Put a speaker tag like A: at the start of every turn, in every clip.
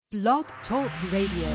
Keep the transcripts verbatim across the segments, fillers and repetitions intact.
A: Blog Talk Radio.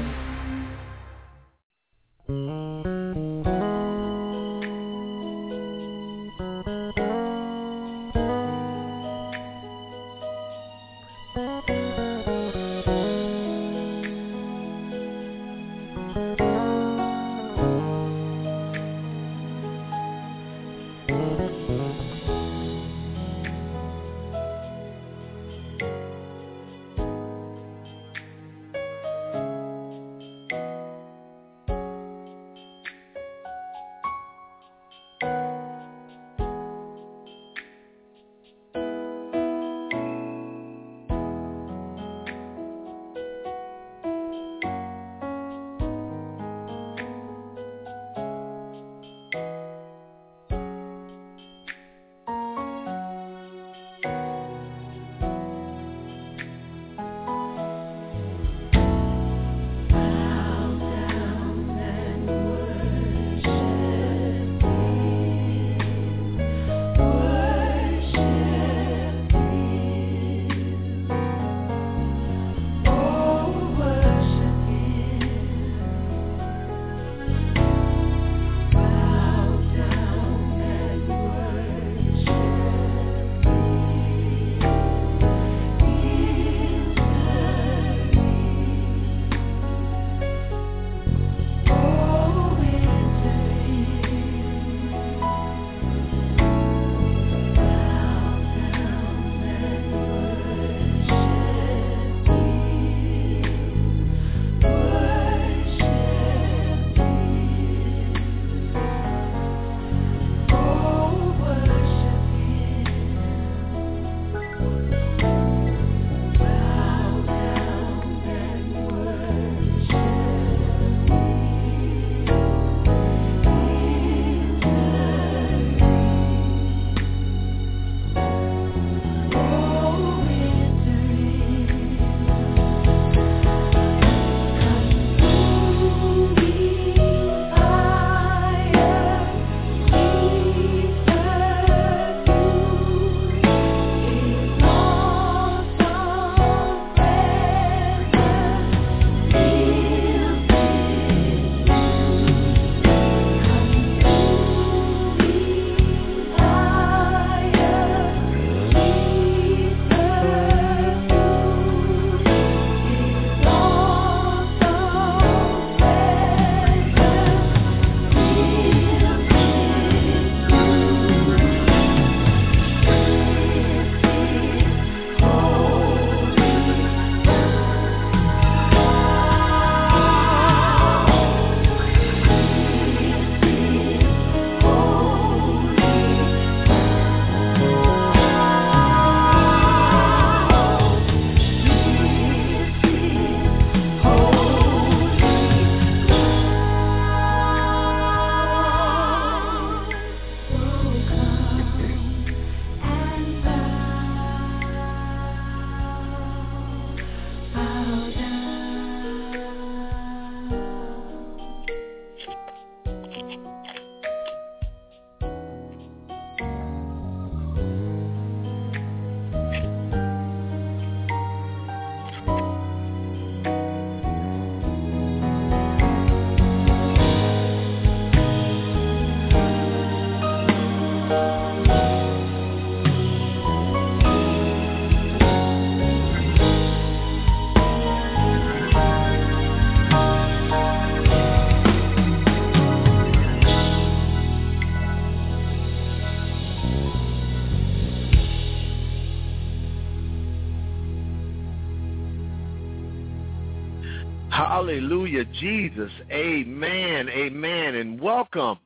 B: Hallelujah, Jesus. Amen, amen, and welcome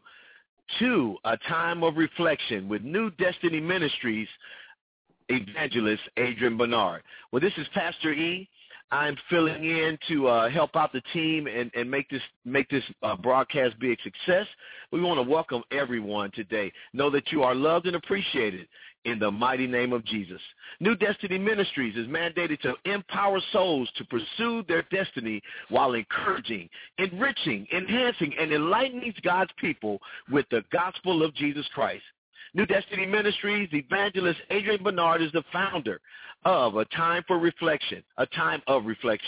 B: to a time of reflection with New Destiny Ministries evangelist Adrian Bernard. Well, this is Pastor E. I'm filling in to uh, help out the team and, and make this make this uh, broadcast be a success. We want to welcome everyone today. Know that you are loved and appreciated in the mighty name of Jesus. New Destiny Ministries is mandated to empower souls to pursue their destiny while encouraging, enriching, enhancing, and enlightening God's people with the gospel of Jesus Christ. New Destiny Ministries evangelist Adrian Bernard is the founder of A Time for Reflection, a time of reflection.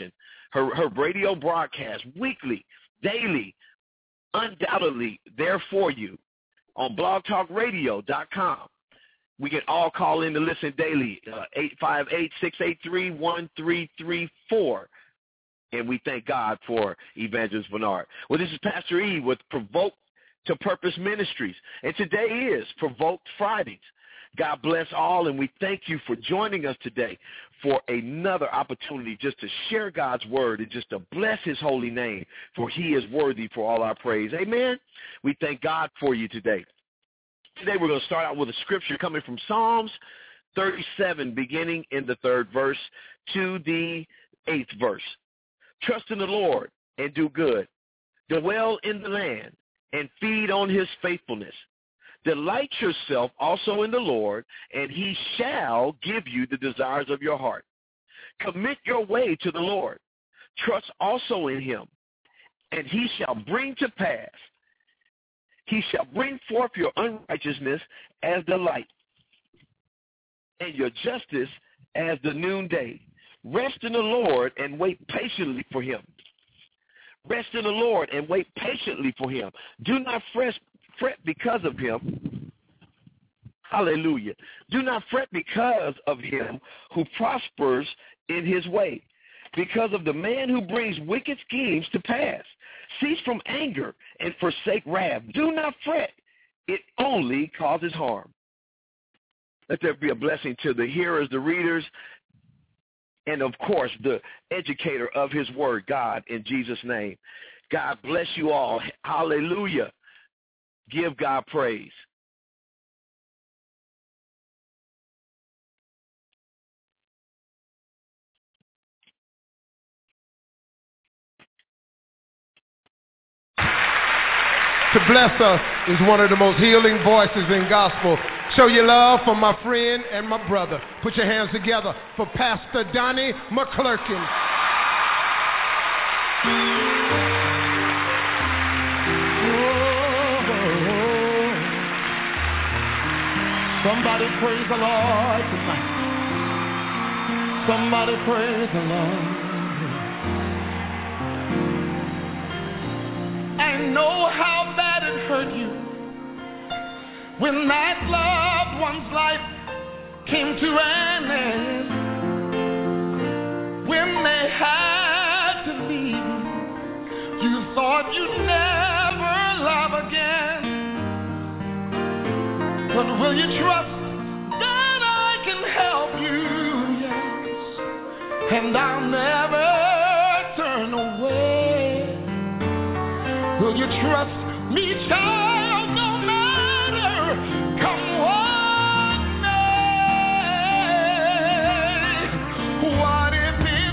B: her, her radio broadcast weekly, daily, undoubtedly there for you on blog talk radio dot com. We can all call in to listen daily, uh, eight five eight, six eight three, one three three four. And we thank God for Evangelist Bernard. Well, this is Pastor E with Provoke to Purpose Ministries. And today is Provoked Fridays. God bless all, and we thank you for joining us today for another opportunity just to share God's word and just to bless his holy name, for he is worthy for all our praise. Amen? We thank God for you today. Today we're going to start out with a scripture coming from Psalms thirty-seven, beginning in the third verse to the eighth verse. Trust in the Lord and do good. Dwell in the land and feed on his faithfulness. Delight yourself also in the Lord, and he shall give you the desires of your heart. Commit your way to the Lord. Trust also in him, and he shall bring to pass. He shall bring forth your unrighteousness as the light, and your justice as the noonday. Rest in the Lord and wait patiently for him. Rest in the Lord and wait patiently for him. Do not fret, fret because of him. Hallelujah. Do not fret because of him who prospers in his way, because of the man who brings wicked schemes to pass. Cease from anger and forsake wrath. Do not fret. It only causes harm. Let there be a blessing to the hearers, the readers, and, of course, the educator of his word, God, in Jesus' name. God bless you all. Hallelujah. Give God praise.
C: To bless us is one of the most healing voices in gospel. Show your love for my friend and my brother. Put your hands together for Pastor Donnie McClurkin. Somebody praise the Lord tonight. Somebody praise the Lord. I know how bad it hurt you when that loved one's life came to an end, when they had to leave. You thought you'd never love again, but will you trust that I can help you? Yes, and I'll never turn away. Will you trust me, child, no matter come what may? What if it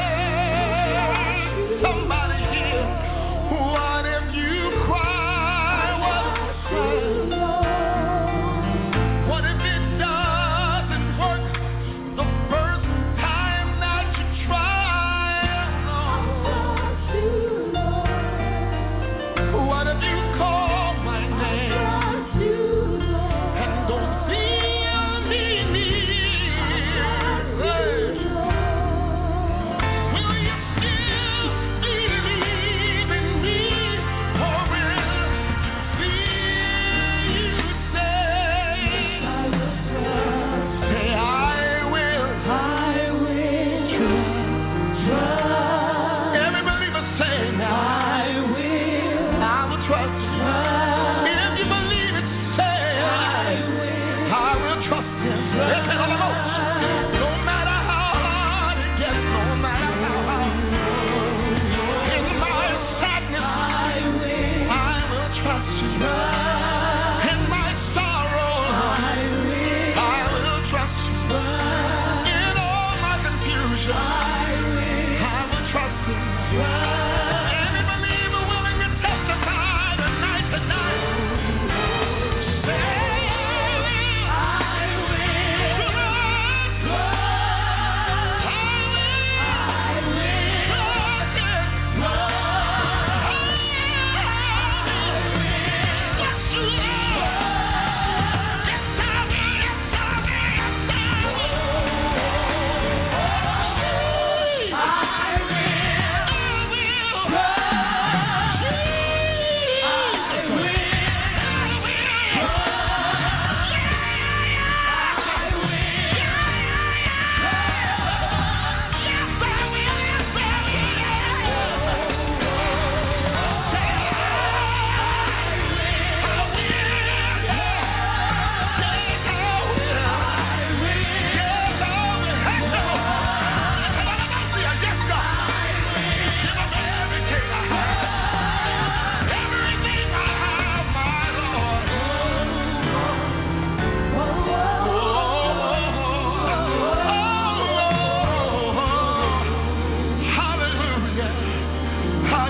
C: hurts somebody here? What if you cry? What if, what if it doesn't work the first time that you try? No. What if you call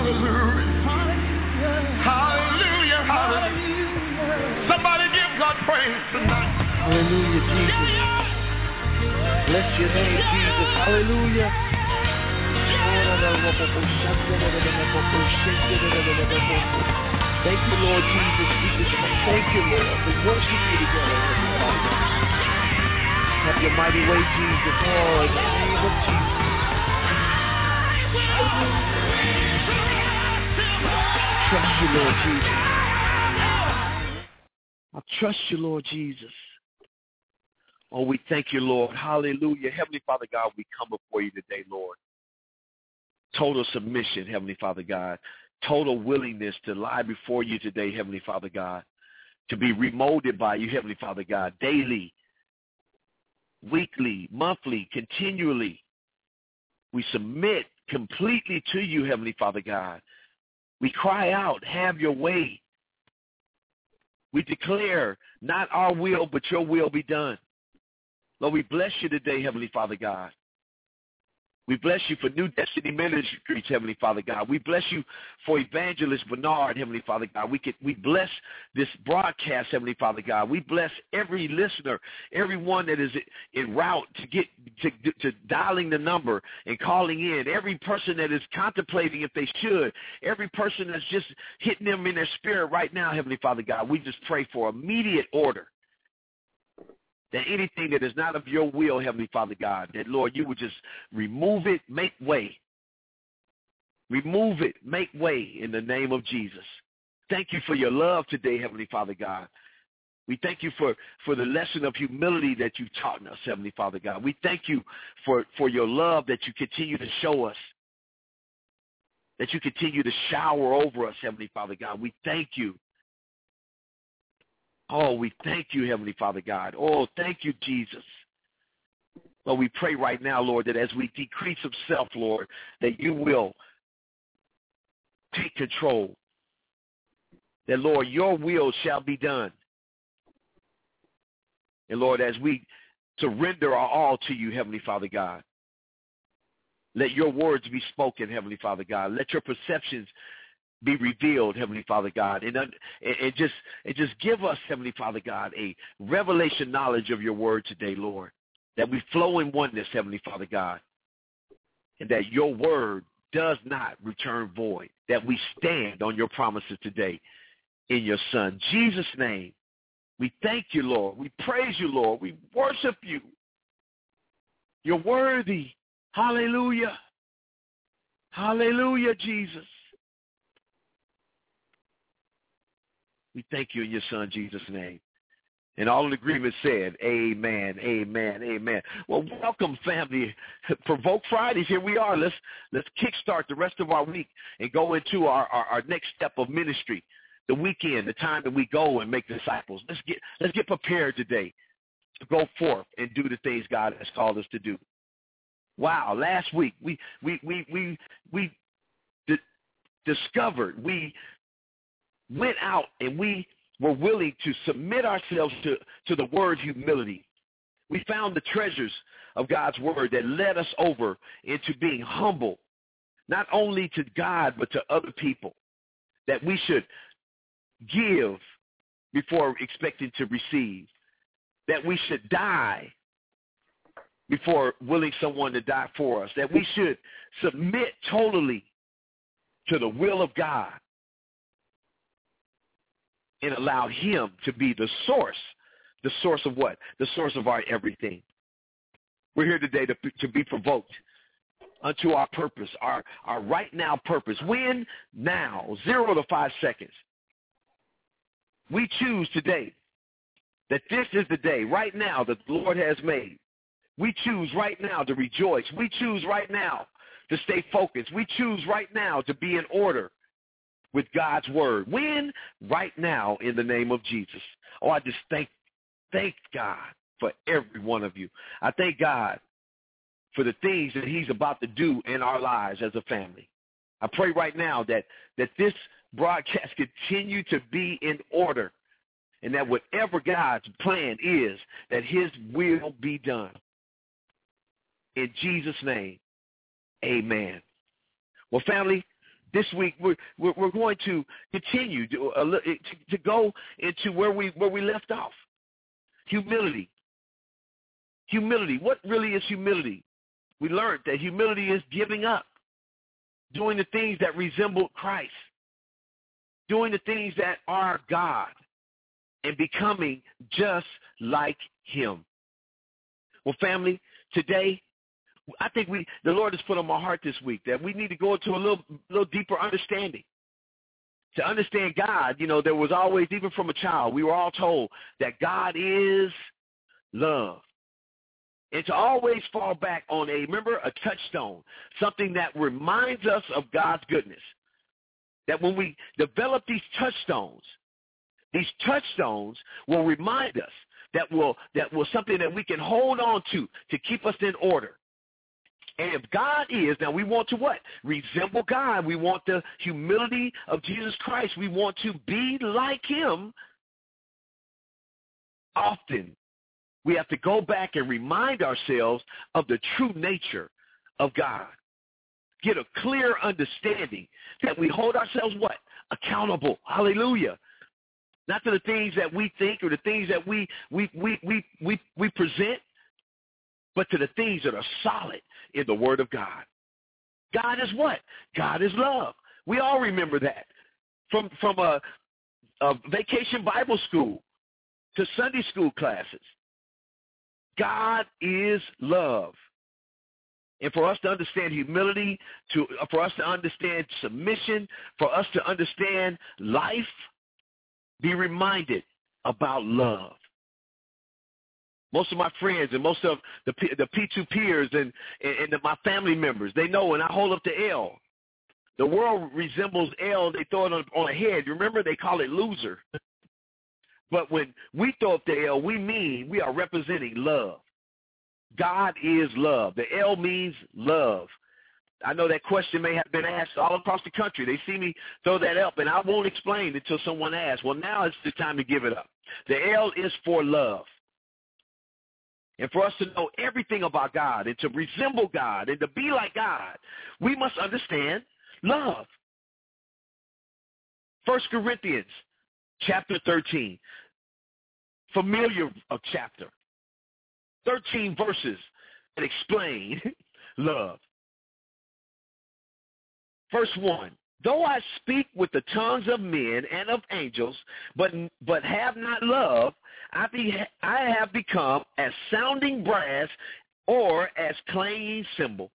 C: Hallelujah. Hallelujah. Hallelujah. Somebody give God praise tonight.
D: Hallelujah, Jesus. Bless your name, Jesus. Hallelujah. Thank you, Lord Jesus. We just thank you, Lord, for worshiping you together. Have your mighty way, Jesus. Oh, in the name of Jesus. Trust you, Lord Jesus. I trust you, Lord Jesus.
B: Oh, we thank you, Lord. Hallelujah. Heavenly Father God, we come before you today, Lord. Total submission, Heavenly Father God. Total willingness to lie before you today, Heavenly Father God. To be remolded by you, Heavenly Father God, daily, weekly, monthly, continually. We submit completely to you, Heavenly Father God. We cry out, have your way. We declare, not our will, but your will be done. Lord, we bless you today, Heavenly Father God. We bless you for New Destiny Ministries, Heavenly Father God. We bless you for Evangelist Bernard, Heavenly Father God. We, can, we bless this broadcast, Heavenly Father God. We bless every listener, everyone that is en route to get to, to dialing the number and calling in, every person that is contemplating if they should, every person that's just hitting them in their spirit right now, Heavenly Father God. We just pray for immediate order. That anything that is not of your will, Heavenly Father God, that, Lord, you would just remove it, make way. Remove it, make way in the name of Jesus. Thank you for your love today, Heavenly Father God. We thank you for, for the lesson of humility that you've taught us, Heavenly Father God. We thank you for, for your love that you continue to show us, that you continue to shower over us, Heavenly Father God. We thank you. Oh, we thank you, Heavenly Father God. Oh, thank you, Jesus. Lord, we pray right now, Lord, that as we decrease of self, Lord, that you will take control. That, Lord, your will shall be done. And, Lord, as we surrender our all to you, Heavenly Father God, let your words be spoken, Heavenly Father God. Let your perceptions be revealed, Heavenly Father God, and, and, and just and just give us, Heavenly Father God, a revelation knowledge of your word today, Lord, that we flow in oneness, Heavenly Father God, and that your word does not return void, that we stand on your promises today in your Son, Jesus' name. We thank you, Lord. We praise you, Lord. We worship you. You're worthy. Hallelujah. Hallelujah, Jesus. We thank you in your Son, Jesus' name. And all in agreement said, amen, amen, amen. Well, welcome, family. Provoke Fridays, here we are. Let's let's kickstart the rest of our week and go into our, our, our next step of ministry, the weekend, the time that we go and make disciples. Let's get let's get prepared today to go forth and do the things God has called us to do. Wow, last week we we we we we di- discovered we went out and we were willing to submit ourselves to, to the word humility. We found the treasures of God's word that led us over into being humble, not only to God but to other people, that we should give before expecting to receive, that we should die before willing someone to die for us, that we should submit totally to the will of God and allow him to be the source. The source of what? The source of our everything. We're here today to, to be provoked unto our purpose, our, our right now purpose. When? Now. Zero to five seconds. We choose today that this is the day, right now, that the Lord has made. We choose right now to rejoice. We choose right now to stay focused. We choose right now to be in order with God's word. When? Right now, in the name of Jesus. Oh, I just thank, thank God for every one of you. I thank God for the things that he's about to do in our lives as a family. I pray right now that, that this broadcast continue to be in order and that whatever God's plan is, that his will be done. In Jesus' name, amen. Well, family, This week we're we're, we're going to continue to, uh, to to go into where we where we left off. Humility. Humility. What really is humility? We learned that humility is giving up, doing the things that resemble Christ, doing the things that are God, and becoming just like him. Well, family, today, I think we the Lord has put on my heart this week that we need to go into a little little deeper understanding. To understand God, you know, there was always, even from a child, we were all told that God is love. And to always fall back on a, remember, a touchstone, something that reminds us of God's goodness. That when we develop these touchstones, these touchstones will remind us that will that will something that we can hold on to to keep us in order. And if God is, now we want to what? Resemble God. We want the humility of Jesus Christ. We want to be like him. Often we have to go back and remind ourselves of the true nature of God. Get a clear understanding that we hold ourselves what? Accountable. Hallelujah. Not to the things that we think or the things that we we we we we, we present, but to the things that are solid in the Word of God. God is what? God is love. We all remember that. From from a, a vacation Bible school to Sunday school classes. God is love. And for us to understand humility, to for us to understand submission, for us to understand life, be reminded about love. Most of my friends and most of the the P two peers and, and, and my family members, they know when I hold up the L, the world resembles L, they throw it on, on a head. You remember, they call it loser. But when we throw up the L, we mean we are representing love. God is love. The L means love. I know that question may have been asked all across the country. They see me throw that up, and I won't explain until someone asks. Well, now it's the time to give it up. The L is for love. And for us to know everything about God and to resemble God and to be like God, we must understand love. First Corinthians chapter thirteen, familiar chapter. thirteen verses that explain love. Verse one, though I speak with the tongues of men and of angels, but but have not love, I, be, I have become as sounding brass or as clanging cymbal.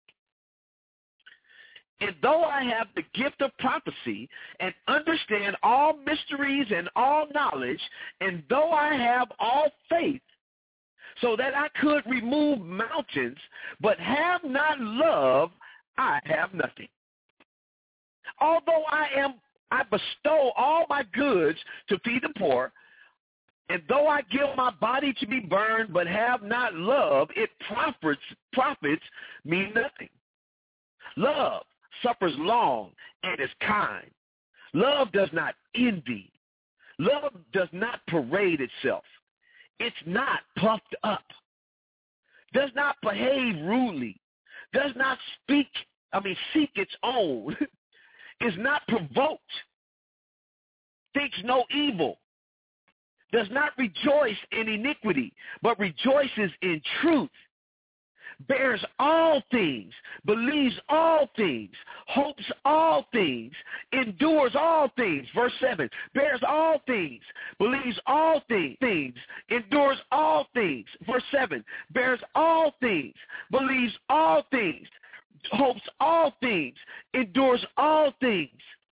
B: And though I have the gift of prophecy and understand all mysteries and all knowledge, and though I have all faith, so that I could remove mountains, but have not love, I have nothing. Although I am, I bestow all my goods to feed the poor, and though I give my body to be burned, but have not love, it profits, profits me nothing. Love suffers long and is kind. Love does not envy. Love does not parade itself. It's not puffed up, does not behave rudely, does not speak, I mean, seek its own, is not provoked, thinks no evil, does not rejoice in iniquity, but rejoices in truth, bears all things, believes all things, hopes all things, endures all things. Verse seven, bears all things, believes all things, things, endures all things. Verse seven, bears all things, believes all things, hopes all things, endures all things.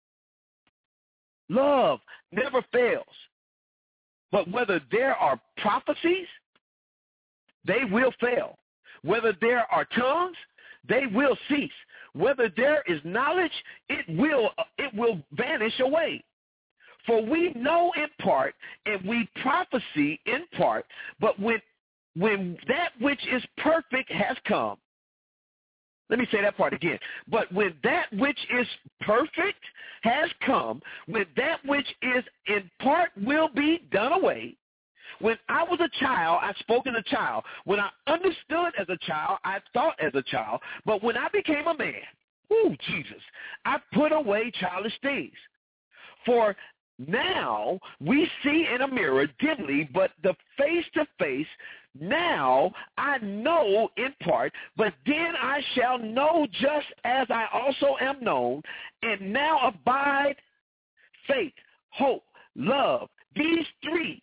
B: Love never fails. But whether there are prophecies, they will fail. Whether there are tongues, they will cease. Whether there is knowledge, it will it will vanish away. For we know in part, and we prophesy in part, but when when that which is perfect has come. Let me say that part again. But when that which is perfect has come, when that which is in part will be done away. When I was a child, I spoke as a child. When I understood as a child, I thought as a child. But when I became a man, Ooh, Jesus. I put away childish things. For now we see in a mirror dimly, but the face-to-face, now I know in part, but then I shall know just as I also am known. And now abide faith, hope, love. These three,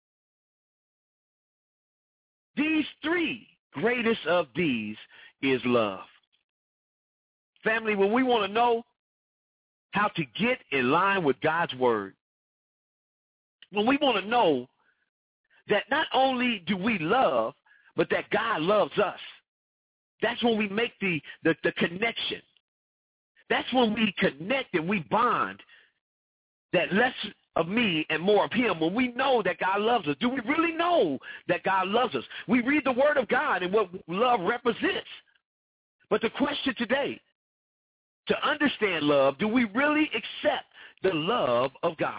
B: these three, greatest of these is love. Family, when we want to know how to get in line with God's word, when we want to know that not only do we love, but that God loves us, that's when we make the, the, the connection. That's when we connect and we bond, that less of me and more of him. When we know that God loves us, do we really know that God loves us? We read the word of God and what love represents. But the question today, to understand love, do we really accept the love of God?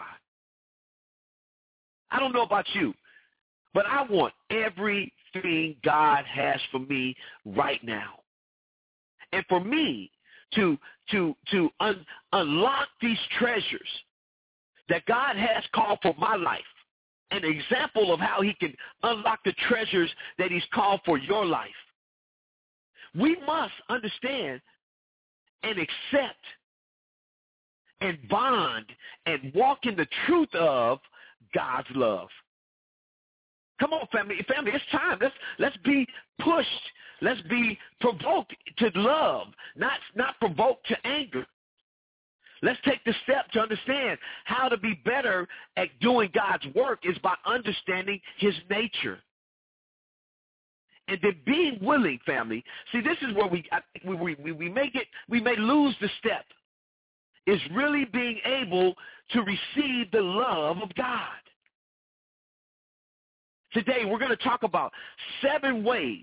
B: I don't know about you, but I want everything God has for me right now. And for me to to to un, unlock these treasures that God has called for my life, an example of how he can unlock the treasures that he's called for your life, we must understand and accept and bond and walk in the truth of God's love. Come on, family. Family, it's time. Let's let's be pushed. Let's be provoked to love, not not provoked to anger. Let's take the step to understand how to be better at doing God's work is by understanding his nature. And then being willing, family. See, this is where we we we, we may get we may lose the step. Is really being able to receive the love of God. Today we're going to talk about seven ways,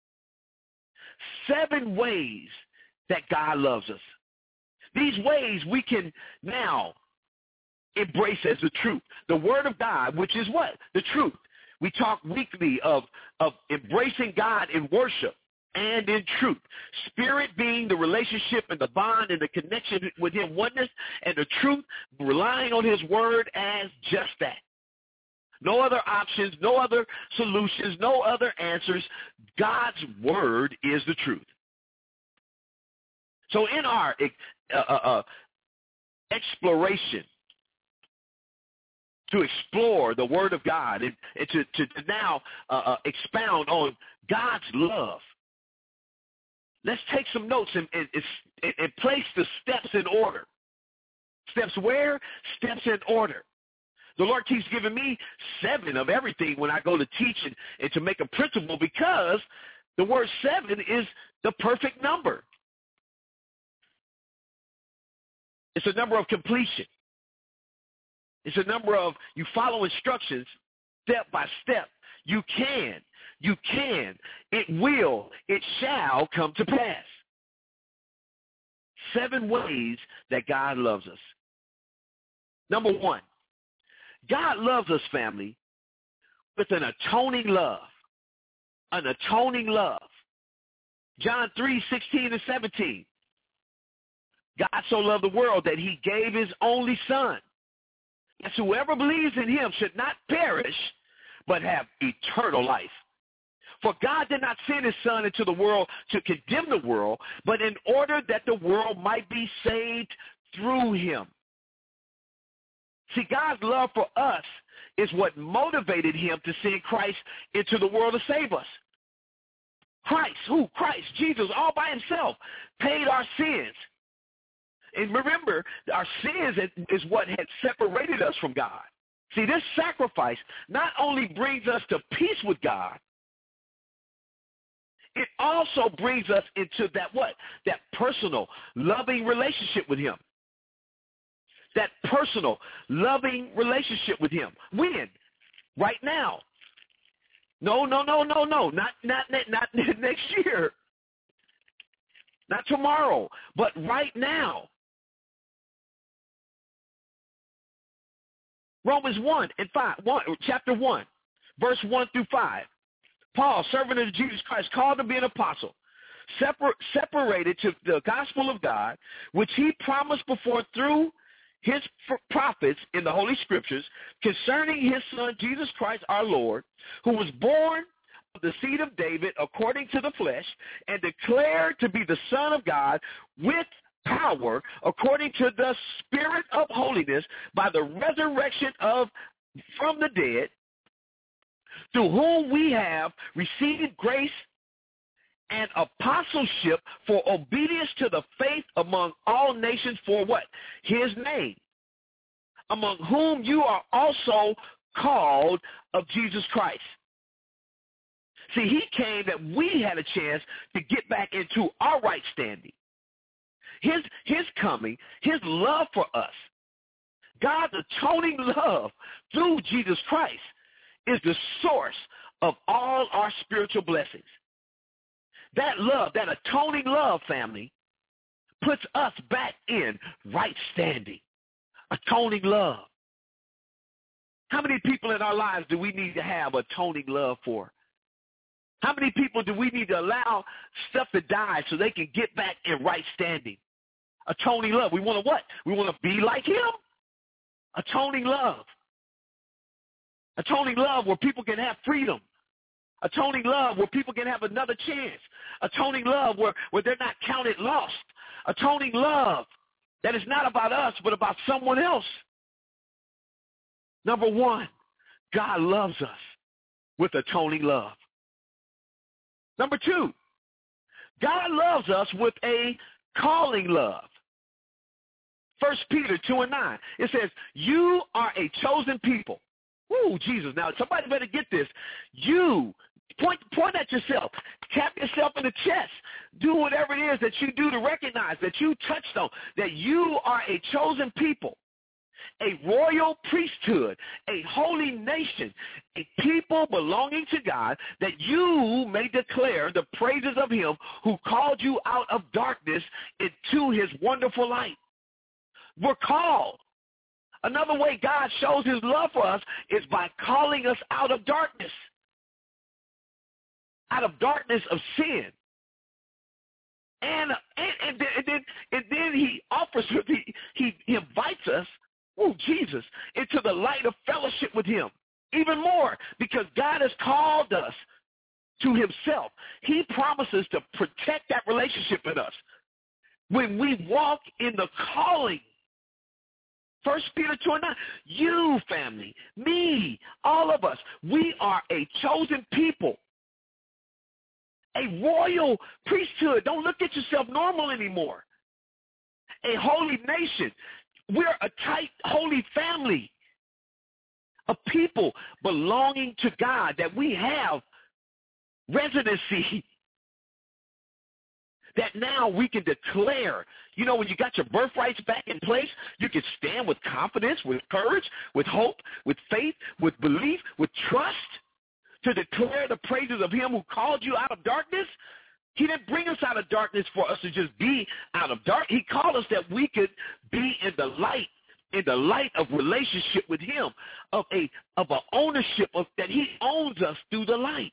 B: seven ways that God loves us. These ways we can now embrace as the truth. The word of God, which is what? The truth. We talk weekly of, of embracing God in worship and in truth. Spirit being the relationship and the bond and the connection with him, oneness, and the truth, relying on his word as just that. No other options, no other solutions, no other answers. God's word is the truth. So in our uh, uh, exploration, to explore the word of God and, and to, to, to now uh, uh, expound on God's love, let's take some notes and, and, and, and place the steps in order. Steps where? Steps in order. The Lord keeps giving me seven of everything when I go to teach and, and to make a principle, because the word seven is the perfect number. It's a number of completion. It's a number of you follow instructions step by step. You can. You can. It will. It shall come to pass. Seven ways that God loves us. Number one, God loves us, family, with an atoning love. An atoning love. John three, sixteen and seventeen. God so loved the world that he gave his only son, that whoever believes in him should not perish, but have eternal life. For God did not send his son into the world to condemn the world, but in order that the world might be saved through him. See, God's love for us is what motivated him to send Christ into the world to save us. Christ, who? Christ, Jesus, all by himself, paid our sins. And remember, our sins is what had separated us from God. See, this sacrifice not only brings us to peace with God, it also brings us into that what? That personal, loving relationship with him. That personal, loving relationship with him. When? Right now. No, no, no, no, no. Not, not, not next year. Not tomorrow. But right now. Romans one and five, one, chapter one, verse one through five. Paul, servant of Jesus Christ, called to be an apostle, separ- separated to the gospel of God, which he promised before through his prophets in the Holy Scriptures concerning his son, Jesus Christ our Lord, who was born of the seed of David according to the flesh and declared to be the Son of God with power according to the Spirit of holiness by the resurrection of from the dead, through whom we have received grace and apostleship for obedience to the faith among all nations for what? His name, among whom you are also called of Jesus Christ. See, he came that we had a chance to get back into our right standing. His, his coming, his love for us, God's atoning love through Jesus Christ is the source of all our spiritual blessings. That love, that atoning love, family, puts us back in right standing. Atoning love. How many people in our lives do we need to have atoning love for? How many people do we need to allow stuff to die so they can get back in right standing? Atoning love. We want to what? We want to be like him? Atoning love. Atoning love where people can have freedom. Atoning love where people can have another chance. Atoning love where, where they're not counted lost. Atoning love that is not about us but about someone else. Number one, God loves us with atoning love. Number two, God loves us with a calling love. First Peter two and nine, it says, you are a chosen people. Ooh, Jesus. Now, somebody better get this. You, point, point at yourself. Tap yourself in the chest. Do whatever it is that you do to recognize that you touched on, that you are a chosen people, a royal priesthood, a holy nation, a people belonging to God, that you may declare the praises of him who called you out of darkness into his wonderful light. We're called. Another way God shows his love for us is by calling us out of darkness, out of darkness of sin. And, and, and, then, and, then, and then he offers, he, he, he invites us, oh, Jesus, into the light of fellowship with him. Even more, because God has called us to himself. He promises to protect that relationship in us. When we walk in the calling, First Peter two and nine, you, family, me, all of us, we are a chosen people, a royal priesthood. Don't look at yourself normal anymore. A holy nation. We're a tight, holy family, a people belonging to God, that we have residency, that now we can declare. You know, when you got your birthrights back in place, you can stand with confidence, with courage, with hope, with faith, with belief, with trust, to declare the praises of him who called you out of darkness. He didn't bring us out of darkness for us to just be out of dark. He called us that we could be in the light, in the light of relationship with him, of a of an ownership of that he owns us through the light.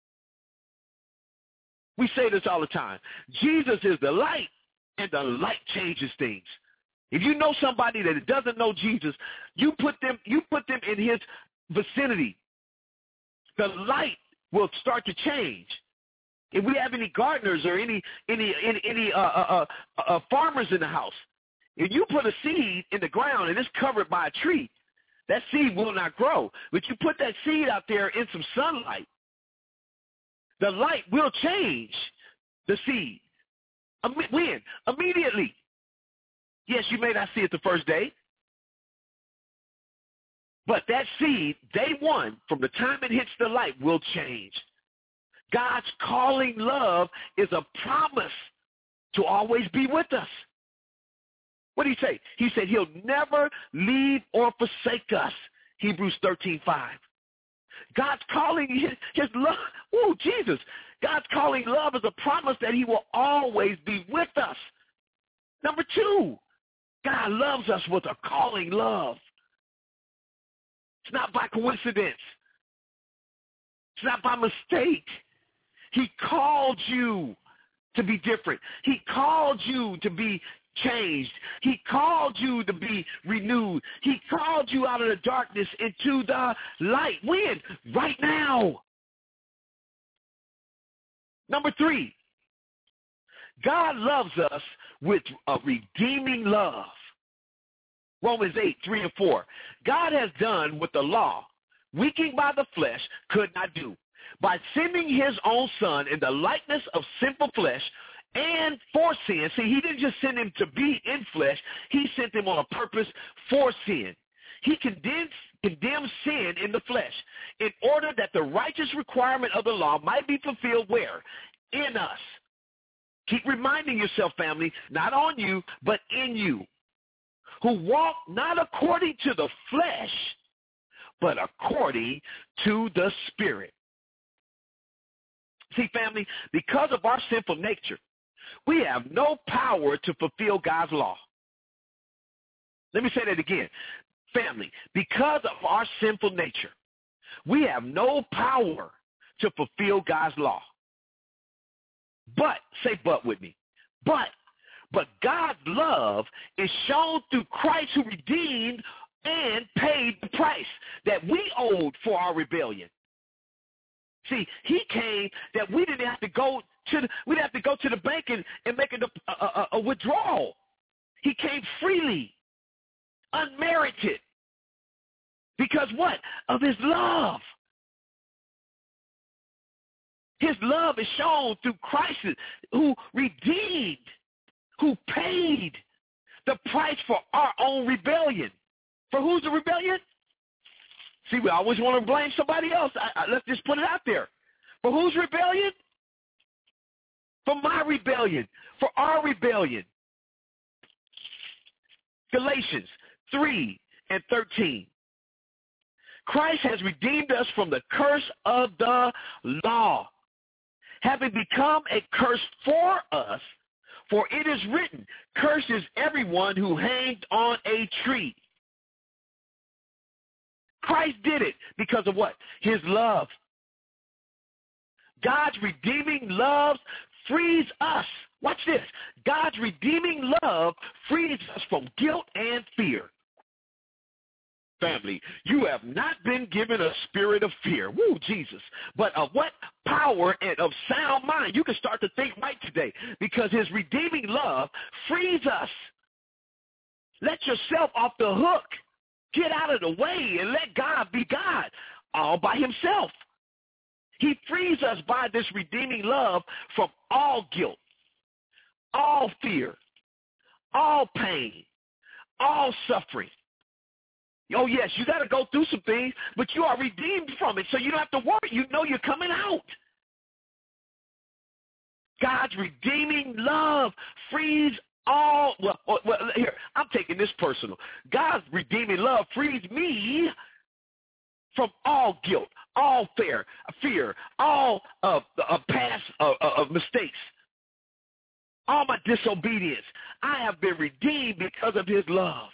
B: We say this all the time. Jesus is the light, and the light changes things. If you know somebody that doesn't know Jesus, you put them you put them in his vicinity. The light will start to change. If we have any gardeners or any any any, any uh, uh, uh, uh, farmers in the house, if you put a seed in the ground and it's covered by a tree, that seed will not grow. But you put that seed out there in some sunlight, the light will change the seed. When? Immediately. Yes, you may not see it the first day, but that seed, day one, from the time it hits the light, will change. God's calling love is a promise to always be with us. What did he say? He said he'll never leave or forsake us. Hebrews thirteen five. God's calling his, his love. Oh, Jesus. God's calling love is a promise that he will always be with us. Number two, God loves us with a calling love. It's not by coincidence. It's not by mistake. He called you to be different. He called you to be changed. He called you to be renewed. He called you out of the darkness into the light. When? Right now. Number three, God loves us with a redeeming love. Romans eight, three and four. God has done what the law, weakened by the flesh, could not do. By sending his own son in the likeness of sinful flesh and for sin. See, he didn't just send him to be in flesh. He sent him on a purpose for sin. He condemned, condemned sin in the flesh in order that the righteous requirement of the law might be fulfilled where? In us. Keep reminding yourself, family, not on you, but in you, who walk not according to the flesh, but according to the Spirit. See, family, because of our sinful nature, we have no power to fulfill God's law. Let me say that again. Family, because of our sinful nature, we have no power to fulfill God's law. But, say but with me, but, but God's love is shown through Christ who redeemed and paid the price that we owed for our rebellion. See, he came that we didn't have to go to the, we didn't have to go to the bank and, and make a, a, a, a withdrawal. He came freely, unmerited, because what? Of his love. His love is shown through Christ who redeemed, who paid the price for our own rebellion. For whose the rebellion? See, we always want to blame somebody else. I, I, let's just put it out there. For whose rebellion? For my rebellion. For our rebellion. Galatians three and thirteen. Christ has redeemed us from the curse of the law, having become a curse for us, for it is written, cursed is everyone who hanged on a tree. Christ did it because of what? His love. God's redeeming love frees us. Watch this. God's redeeming love frees us from guilt and fear. Family, you have not been given a spirit of fear, woo, Jesus, but of what? Power and of sound mind. You can start to think right today because his redeeming love frees us. Let yourself off the hook. Get out of the way and let God be God all by himself. He frees us by this redeeming love from all guilt, all fear, all pain, all suffering. Oh, yes, you got to go through some things, but you are redeemed from it, so you don't have to worry. You know you're coming out. God's redeeming love frees all, well, well, here, I'm taking this personal. God's redeeming love frees me from all guilt, all fear, fear, all of uh, past uh, uh, mistakes, all my disobedience. I have been redeemed because of his love.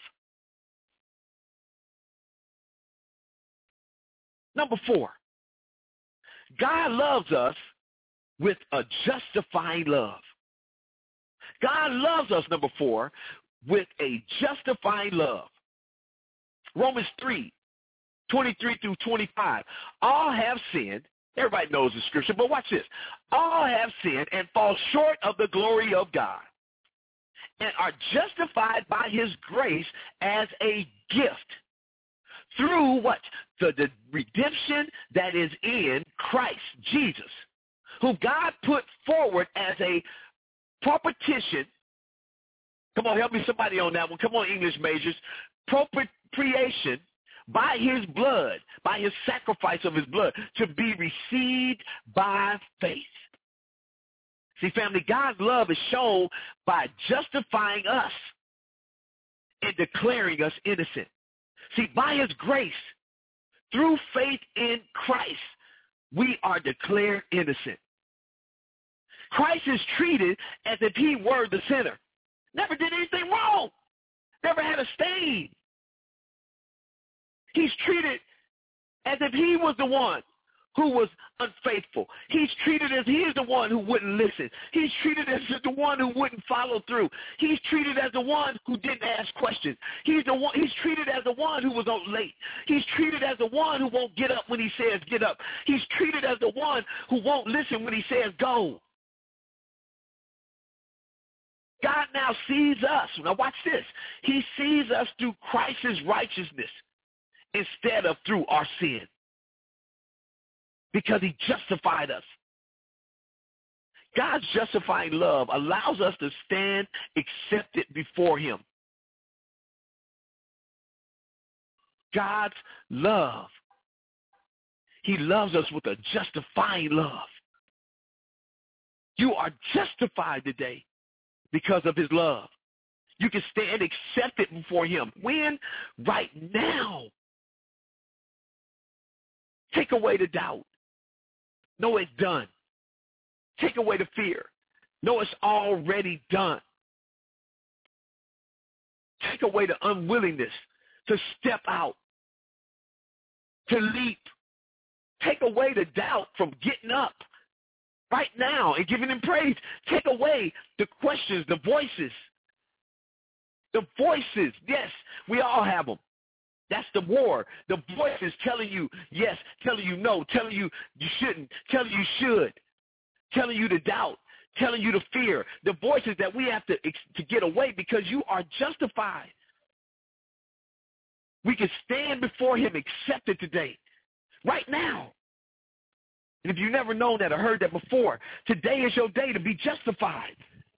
B: Number four, God loves us with a justifying love. God loves us, number four, with a justifying love. Romans three, twenty-three through twenty-five. All have sinned. Everybody knows the scripture, but watch this. All have sinned and fall short of the glory of God and are justified by his grace as a gift. Through what? The, the redemption that is in Christ Jesus, who God put forward as a propitiation. Come on, help me somebody on that one. Come on, English majors. Propitiation by his blood, by his sacrifice of his blood, to be received by faith. See, family, God's love is shown by justifying us and declaring us innocent. See, by his grace, through faith in Christ, we are declared innocent. Christ is treated as if he were the sinner. Never did anything wrong. Never had a stain. He's treated as if he was the one who was unfaithful. He's treated as he is the one who wouldn't listen. He's treated as the one who wouldn't follow through. He's treated as the one who didn't ask questions. He's the one. He's treated as the one who was on late. He's treated as the one who won't get up when he says get up. He's treated as the one who won't listen when he says go. God now sees us. Now watch this. He sees us through Christ's righteousness instead of through our sin, because he justified us. God's justifying love allows us to stand accepted before him. God's love, he loves us with a justifying love. You are justified today because of his love. You can stand accepted before him. When? Right now. Take away the doubt. No, it's done. Take away the fear. No, it's already done. Take away the unwillingness to step out, to leap. Take away the doubt from getting up right now and giving him praise. Take away the questions, the voices. The voices, yes, we all have them. That's the war. The voices telling you yes, telling you no, telling you you shouldn't, telling you should, telling you to doubt, telling you to fear. The voices that we have to, to get away, because you are justified. We can stand before him accepted today, right now. And if you've never known that or heard that before, today is your day to be justified.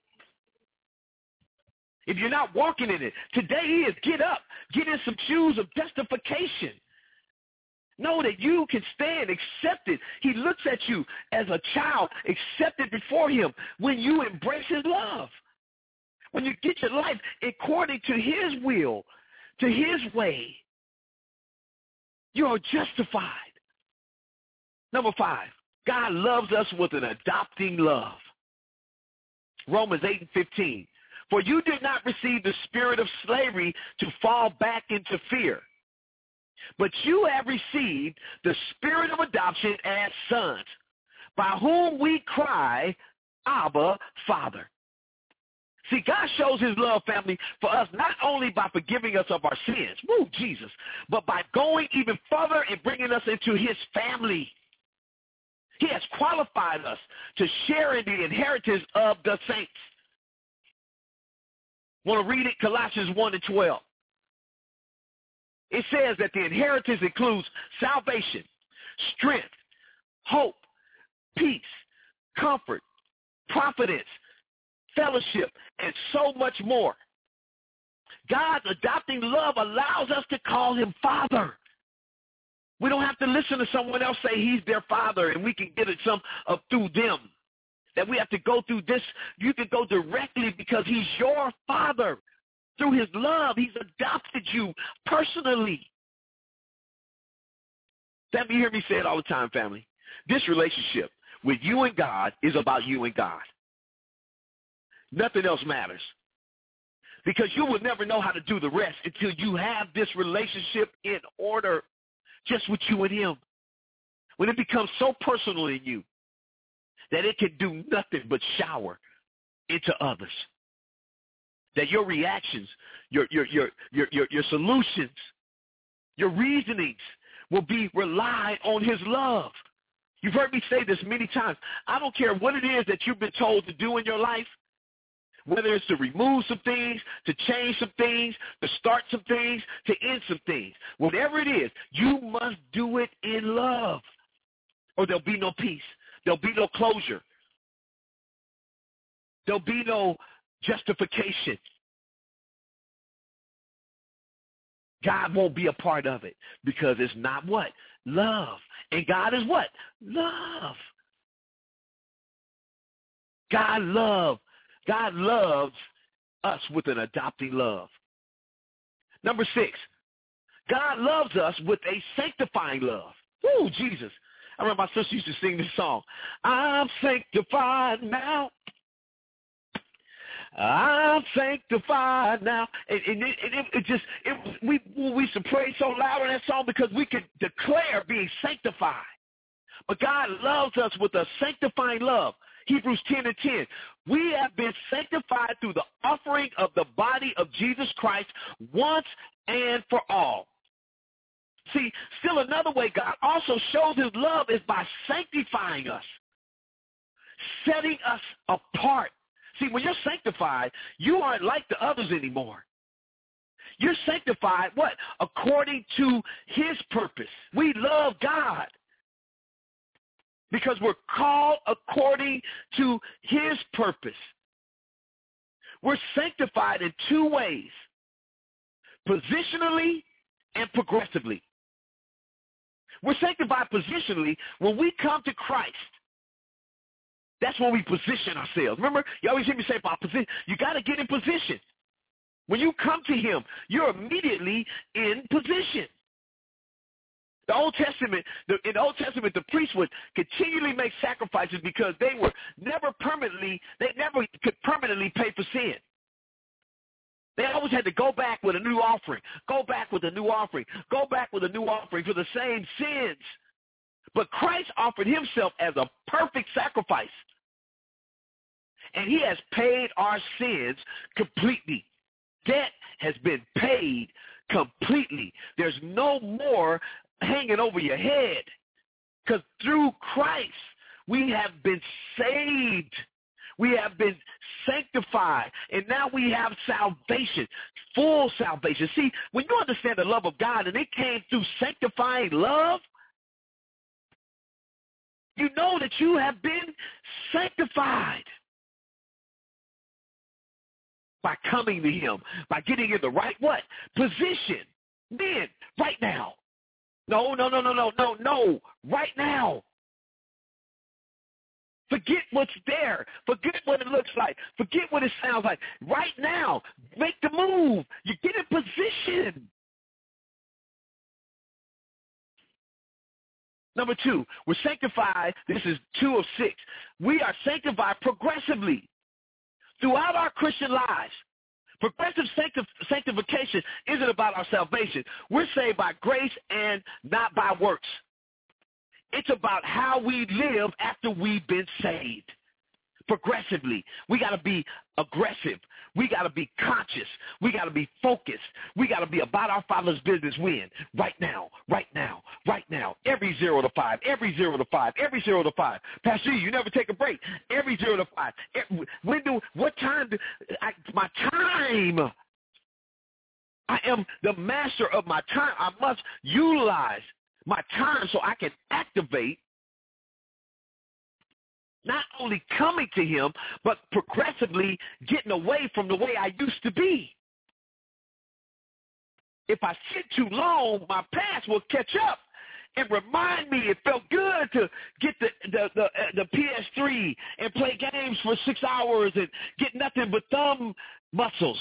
B: If you're not walking in it, today is get up, get in some shoes of justification. Know that you can stand accepted. He looks at you as a child accepted before him when you embrace his love. When you get your life according to his will, to his way, you are justified. Number five, God loves us with an adopting love. Romans eight and fifteen. For you did not receive the spirit of slavery to fall back into fear, but you have received the spirit of adoption as sons, by whom we cry, Abba, Father. See, God shows his love, family, for us not only by forgiving us of our sins, woo, Jesus, but by going even further and bringing us into his family. He has qualified us to share in the inheritance of the saints. Want to read it? Colossians one and twelve. It says that the inheritance includes salvation, strength, hope, peace, comfort, confidence, fellowship, and so much more. God's adopting love allows us to call him Father. We don't have to listen to someone else say he's their father and we can get it some uh, through them. That we have to go through this. You can go directly because he's your father. Through his love, he's adopted you personally. Let me hear me say it all the time, family. This relationship with you and God is about you and God. Nothing else matters. Because you will never know how to do the rest until you have this relationship in order, just with you and him. When it becomes so personal in you that it can do nothing but shower into others. That your reactions, your your your your your, your solutions, your reasonings will be relied on his love. You've heard me say this many times. I don't care what it is that you've been told to do in your life, whether it's to remove some things, to change some things, to start some things, to end some things. Whatever it is, you must do it in love, or there'll be no peace. There'll be no closure. There'll be no justification. God won't be a part of it because it's not what? Love. And God is what? Love. God love. God loves us with an adopting love. Number six, God loves us with a sanctifying love. Woo, Jesus. I remember my sister used to sing this song. I'm sanctified now. I'm sanctified now. And, and, it, and it, it just, it, we, we used to pray so loud on that song because we could declare being sanctified. But God loves us with a sanctifying love. Hebrews ten and ten. We have been sanctified through the offering of the body of Jesus Christ once and for all. See, still another way God also shows his love is by sanctifying us, setting us apart. See, when you're sanctified, you aren't like the others anymore. You're sanctified, what? According to his purpose. We love God because we're called according to his purpose. We're sanctified in two ways, positionally and progressively. We're sanctified positionally when we come to Christ. That's when we position ourselves. Remember, you always hear me say about position. You got to get in position. When you come to him, you're immediately in position. The Old Testament, the, in the Old Testament, the priests would continually make sacrifices because they were never permanently, they never could permanently pay for sin. They always had to go back with a new offering, go back with a new offering, go back with a new offering for the same sins. But Christ offered himself as a perfect sacrifice. And he has paid our sins completely. Debt has been paid completely. There's no more hanging over your head. Because through Christ, we have been saved. We have been sanctified, and now we have salvation, full salvation. See, when you understand the love of God, and it came through sanctifying love, you know that you have been sanctified by coming to him, by getting in the right what? Position. Then, right now. No, no, no, no, no, no, no, right now. Forget what's there. Forget what it looks like. Forget what it sounds like. Right now, make the move. You get in position. Number two, we're sanctified. This is two of six. We are sanctified progressively throughout our Christian lives. Progressive sanctif- sanctification isn't about our salvation. We're saved by grace and not by works. It's about how we live after we've been saved. Progressively. We got to be aggressive. We got to be conscious. We got to be focused. We got to be about our Father's business when? Right now, right now, right now. Every zero to five, every zero to five, every zero to five. Pastor, you never take a break. Every zero to five. When do, what time do, I, my time. I am the master of my time. I must utilize my time so I can activate not only coming to him, but progressively getting away from the way I used to be. If I sit too long, my past will catch up and remind me it felt good to get the the, the, uh, the P S three and play games for six hours and get nothing but thumb muscles.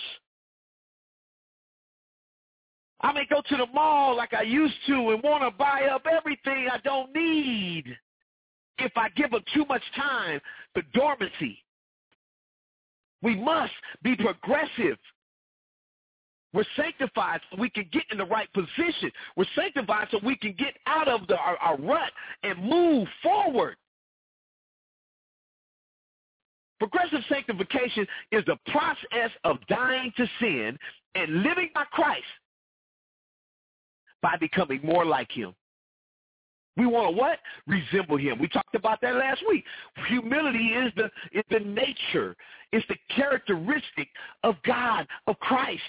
B: I may go to the mall like I used to and want to buy up everything I don't need if I give up too much time to dormancy. We must be progressive. We're sanctified so we can get in the right position. We're sanctified so we can get out of the, our, our rut and move forward. Progressive sanctification is the process of dying to sin and living by Christ by becoming more like him. We want to what? Resemble him. We talked about that last week. Humility is the, is the nature, it's the characteristic of God, of Christ,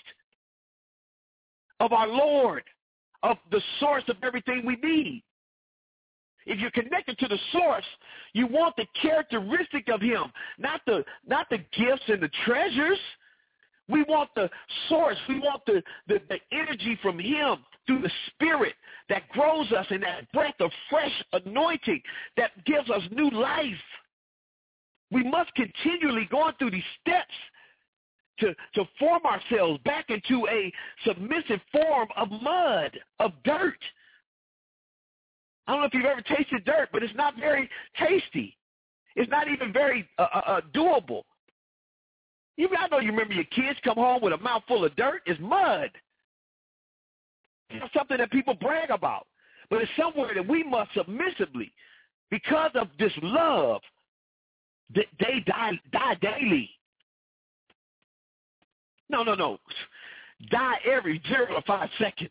B: of our Lord, of the source of everything we need. If you're connected to the source, you want the characteristic of him, not the, not the gifts and the treasures. We want the source. We want the, the, the energy from him through the Spirit that grows us in that breath of fresh anointing that gives us new life. We must continually go through these steps to, to form ourselves back into a submissive form of mud, of dirt. I don't know if you've ever tasted dirt, but it's not very tasty. It's not even very uh, uh, doable. You, I know you remember your kids come home with a mouthful of dirt. It's mud. It's something that people brag about. But it's somewhere that we must submissively Because of this love, they die, die daily. No, no, no. Die every zero to five seconds.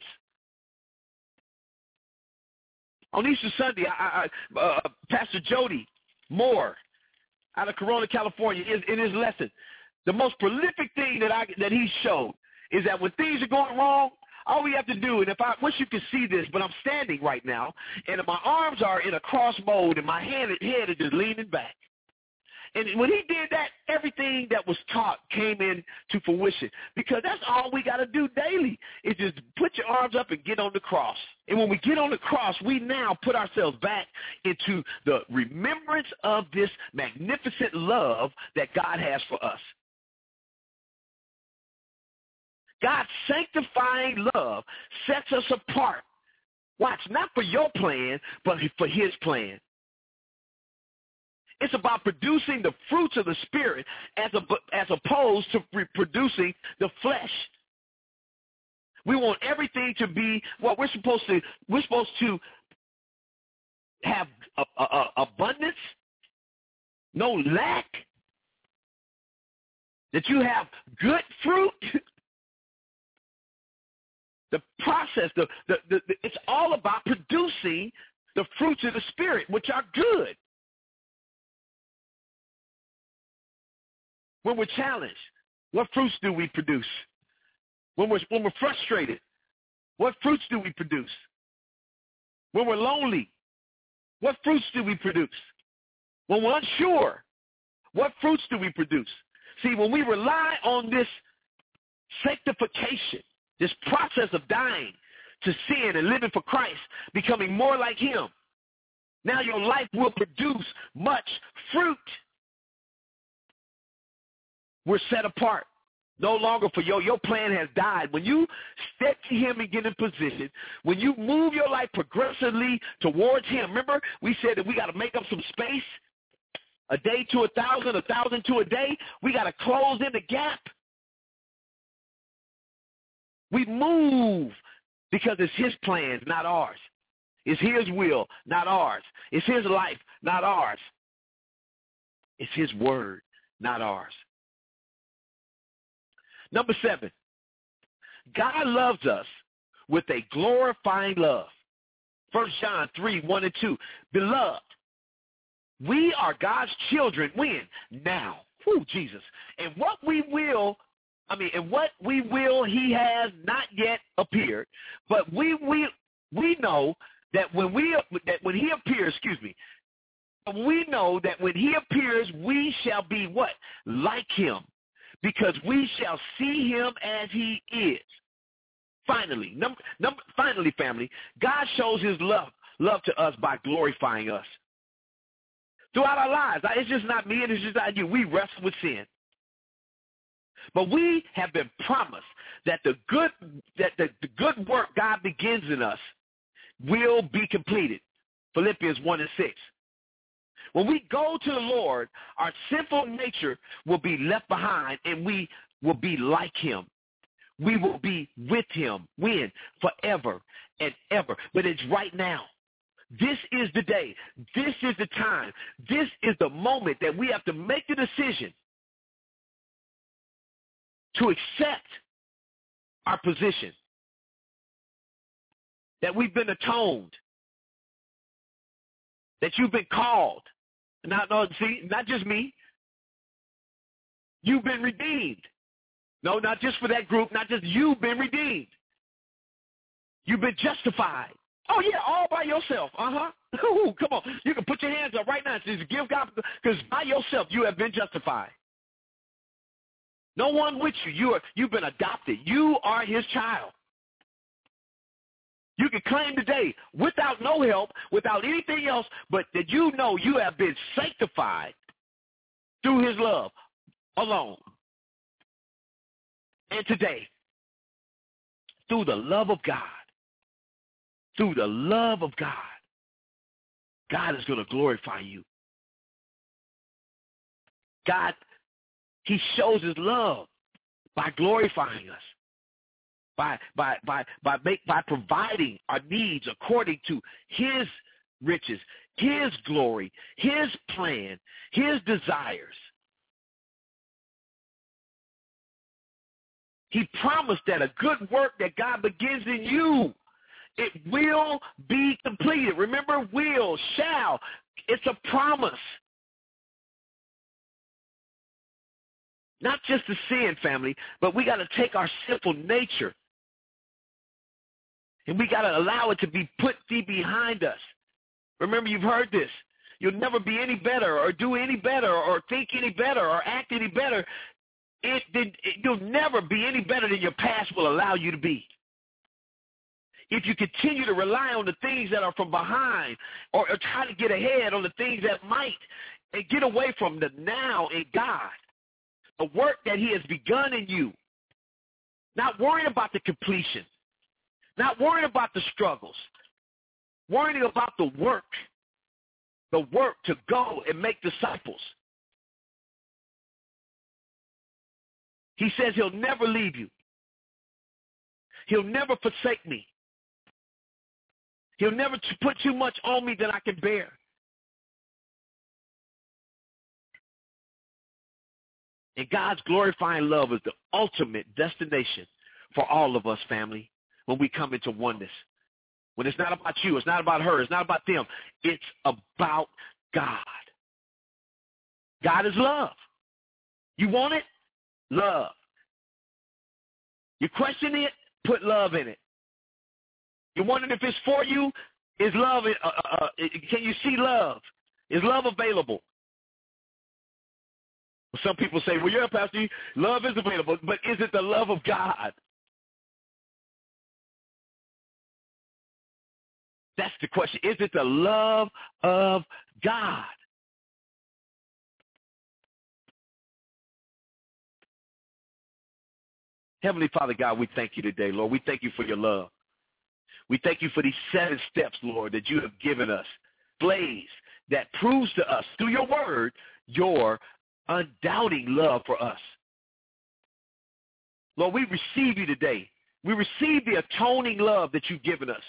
B: On Easter Sunday, I, I, uh, Pastor Jody Moore out of Corona, California, is in his lesson, the most prolific thing that I that he showed is that when things are going wrong, all we have to do, and if I wish you could see this, but I'm standing right now, and my arms are in a cross mode, and my hand, head is just leaning back. And when he did that, everything that was taught came into fruition, because that's all we got to do daily is just put your arms up and get on the cross. And when we get on the cross, we now put ourselves back into the remembrance of this magnificent love that God has for us. God's sanctifying love sets us apart. Watch, not for your plan, but for his plan. It's about producing the fruits of the Spirit as, a, as opposed to producing the flesh. We want everything to be what we're supposed to. We're supposed to have a, a, a abundance, no lack, that you have good fruit. The process, the, the, the, the, it's all about producing the fruits of the Spirit, which are good. When we're challenged, what fruits do we produce? When we're, when we're frustrated, what fruits do we produce? When we're lonely, what fruits do we produce? When we're unsure, what fruits do we produce? See, when we rely on this sanctification, this process of dying to sin and living for Christ, becoming more like him, now your life will produce much fruit. We're set apart. No longer for your, your plan has died. When you step to him and get in position, when you move your life progressively towards him, remember we said that we got to make up some space, a day to a thousand, a thousand to a day. We got to close in the gap. We move because it's his plans, not ours. It's his will, not ours. It's his life, not ours. It's his word, not ours. Number seven, God loves us with a glorifying love. First John three, one and two. Beloved, we are God's children. When? Now. Whew, Jesus. And what we will, I mean, and what we will, he has not yet appeared. But we we we know that when we that when he appears, excuse me, we know that when he appears, we shall be what? Like him. Because we shall see him as he is. Finally, number, number, finally, family, God shows his love, love to us by glorifying us. Throughout our lives, it's just not me and it's just not you. We wrestle with sin. But we have been promised that the good, that the, the good work God begins in us will be completed. Philippians one and six. When we go to the Lord, our sinful nature will be left behind and we will be like him. We will be with him. When? Forever and ever. But it's right now. This is the day. This is the time. This is the moment that we have to make the decision to accept our position, that we've been atoned, that you've been called. Not, no, see, not just me. You've been redeemed. No, not just for that group, not just you've been redeemed. You've been justified. Oh, yeah, all by yourself. Uh-huh. Ooh, come on. You can put your hands up right now and just give God, because by yourself you have been justified. No one with you. You are, you've been adopted. You are his child. You can claim today without no help, without anything else, but that you know you have been sanctified through his love alone. And today, through the love of God, through the love of God, God is going to glorify you. God, he shows his love by glorifying us. By by by by make by providing our needs according to his riches, his glory, his plan, his desires. He promised that a good work that God begins in you, it will be completed. Remember, will, shall. It's a promise. Not just the sin, family, but we got to take our sinful nature and we got to allow it to be put deep behind us. Remember, you've heard this. You'll never be any better or do any better or think any better or act any better. It, it, it, you'll never be any better than your past will allow you to be. If you continue to rely on the things that are from behind or, or try to get ahead on the things that might, and get away from the now in God, the work that he has begun in you, not worrying about the completion, not worrying about the struggles, worrying about the work, the work to go and make disciples. He says he'll never leave you. He'll never forsake me. He'll never put too much on me that I can bear. And God's glorifying love is the ultimate destination for all of us, family, when we come into oneness. When it's not about you, it's not about her, it's not about them. It's about God. God is love. You want it? Love. You question it? Put love in it. You're wondering if it's for you? Is love, uh, uh, can you see love? Is love available? Some people say, well, yeah, Pastor, love is available, but is it the love of God? That's the question. Is it the love of God? Heavenly Father God, we thank you today, Lord. We thank you for your love. We thank you for these seven steps, Lord, that you have given us. Blaze that proves to us through your word your undoubting love for us. Lord, we receive you today. We receive the atoning love that you've given us.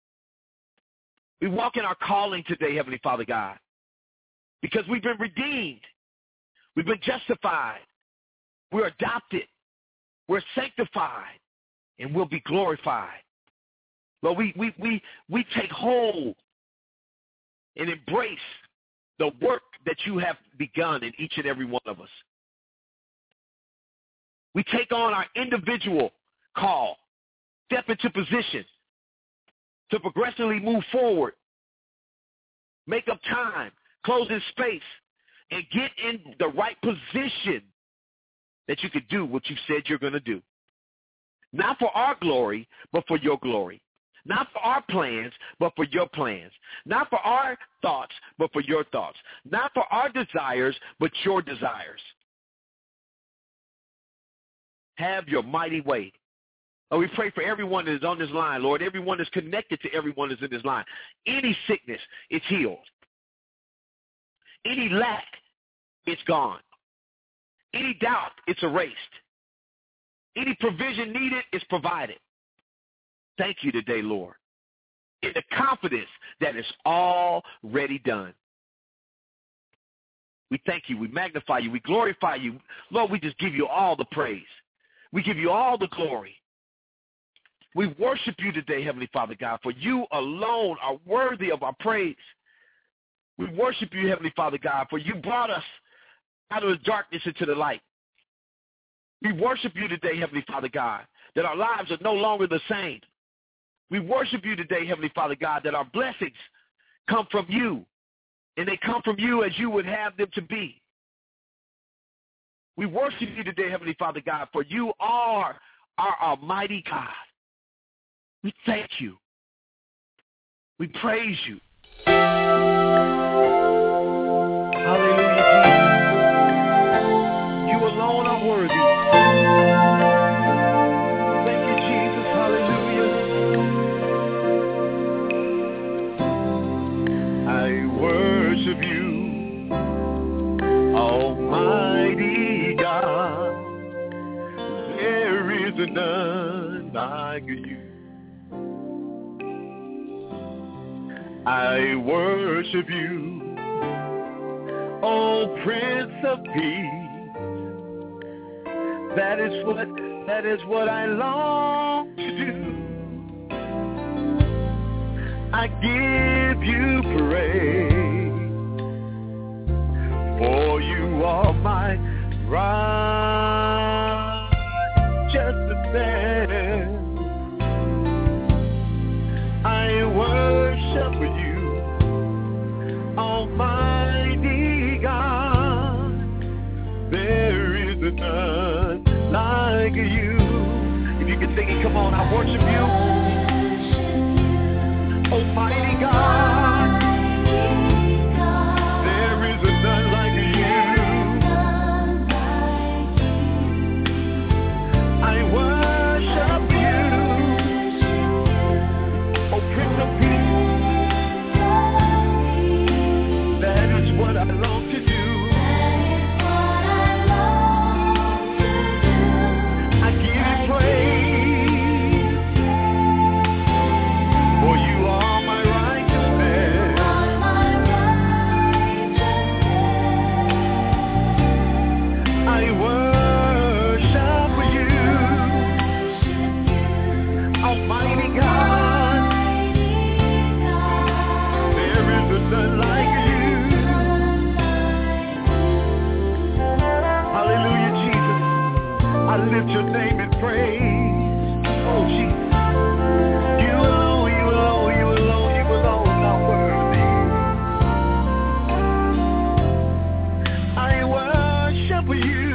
B: We walk in our calling today, Heavenly Father God, because we've been redeemed. We've been justified. We're adopted. We're sanctified, and we'll be glorified. Lord, we, we, we, we take hold and embrace the work that you have begun in each and every one of us. We take on our individual call, step into position to progressively move forward, make up time, close in space, and get in the right position that you could do what you said you're going to do. Not for our glory, but for your glory. Not for our plans, but for your plans. Not for our thoughts, but for your thoughts. Not for our desires, but your desires. Have your mighty way. Oh, we pray for everyone that is on this line, Lord. Everyone that's connected to everyone that's in this line. Any sickness, it's healed. Any lack, it's gone. Any doubt, it's erased. Any provision needed is provided. Thank you today, Lord, in the confidence that it's already done. We thank you. We magnify you. We glorify you. Lord, we just give you all the praise. We give you all the glory. We worship you today, Heavenly Father God, for you alone are worthy of our praise. We worship you, Heavenly Father God, for you brought us out of the darkness into the light. We worship you today, Heavenly Father God, that our lives are no longer the same. We worship you today, Heavenly Father God, that our blessings come from you, and they come from you as you would have them to be. We worship you today, Heavenly Father God, for you are our almighty God. We thank you. We praise you. Hallelujah, Jesus. You alone are worthy. Thank you, Jesus. Hallelujah. I worship you, Almighty God. There is none like you. I worship you, oh Prince of Peace. That is what, that is what I long to do. I give you praise, for you are my righteousness. I worship you, Almighty God. There is none like you. If you can sing it, come on, I worship you, Almighty God. There is none like you. I worship you, oh Prince of Peace. That is what I long to do. I give you praise, for you are my righteousness. I worship you, Almighty God. There is none like you. Hallelujah, Jesus. I lift your name in praise. Oh, Jesus. You alone, you alone, you alone, you alone are worthy. I worship you,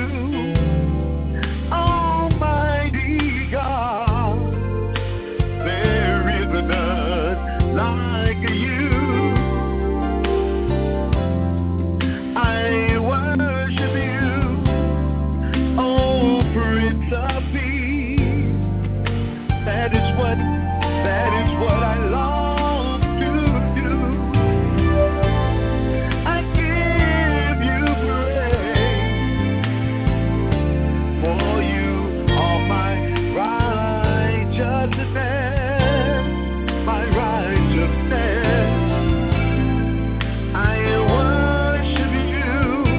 B: Almighty God. There is none like you. I worship you, oh Prince of Peace. That is what, that is what I long to do. I give you praise, for you are my righteousness, my righteousness. I worship you,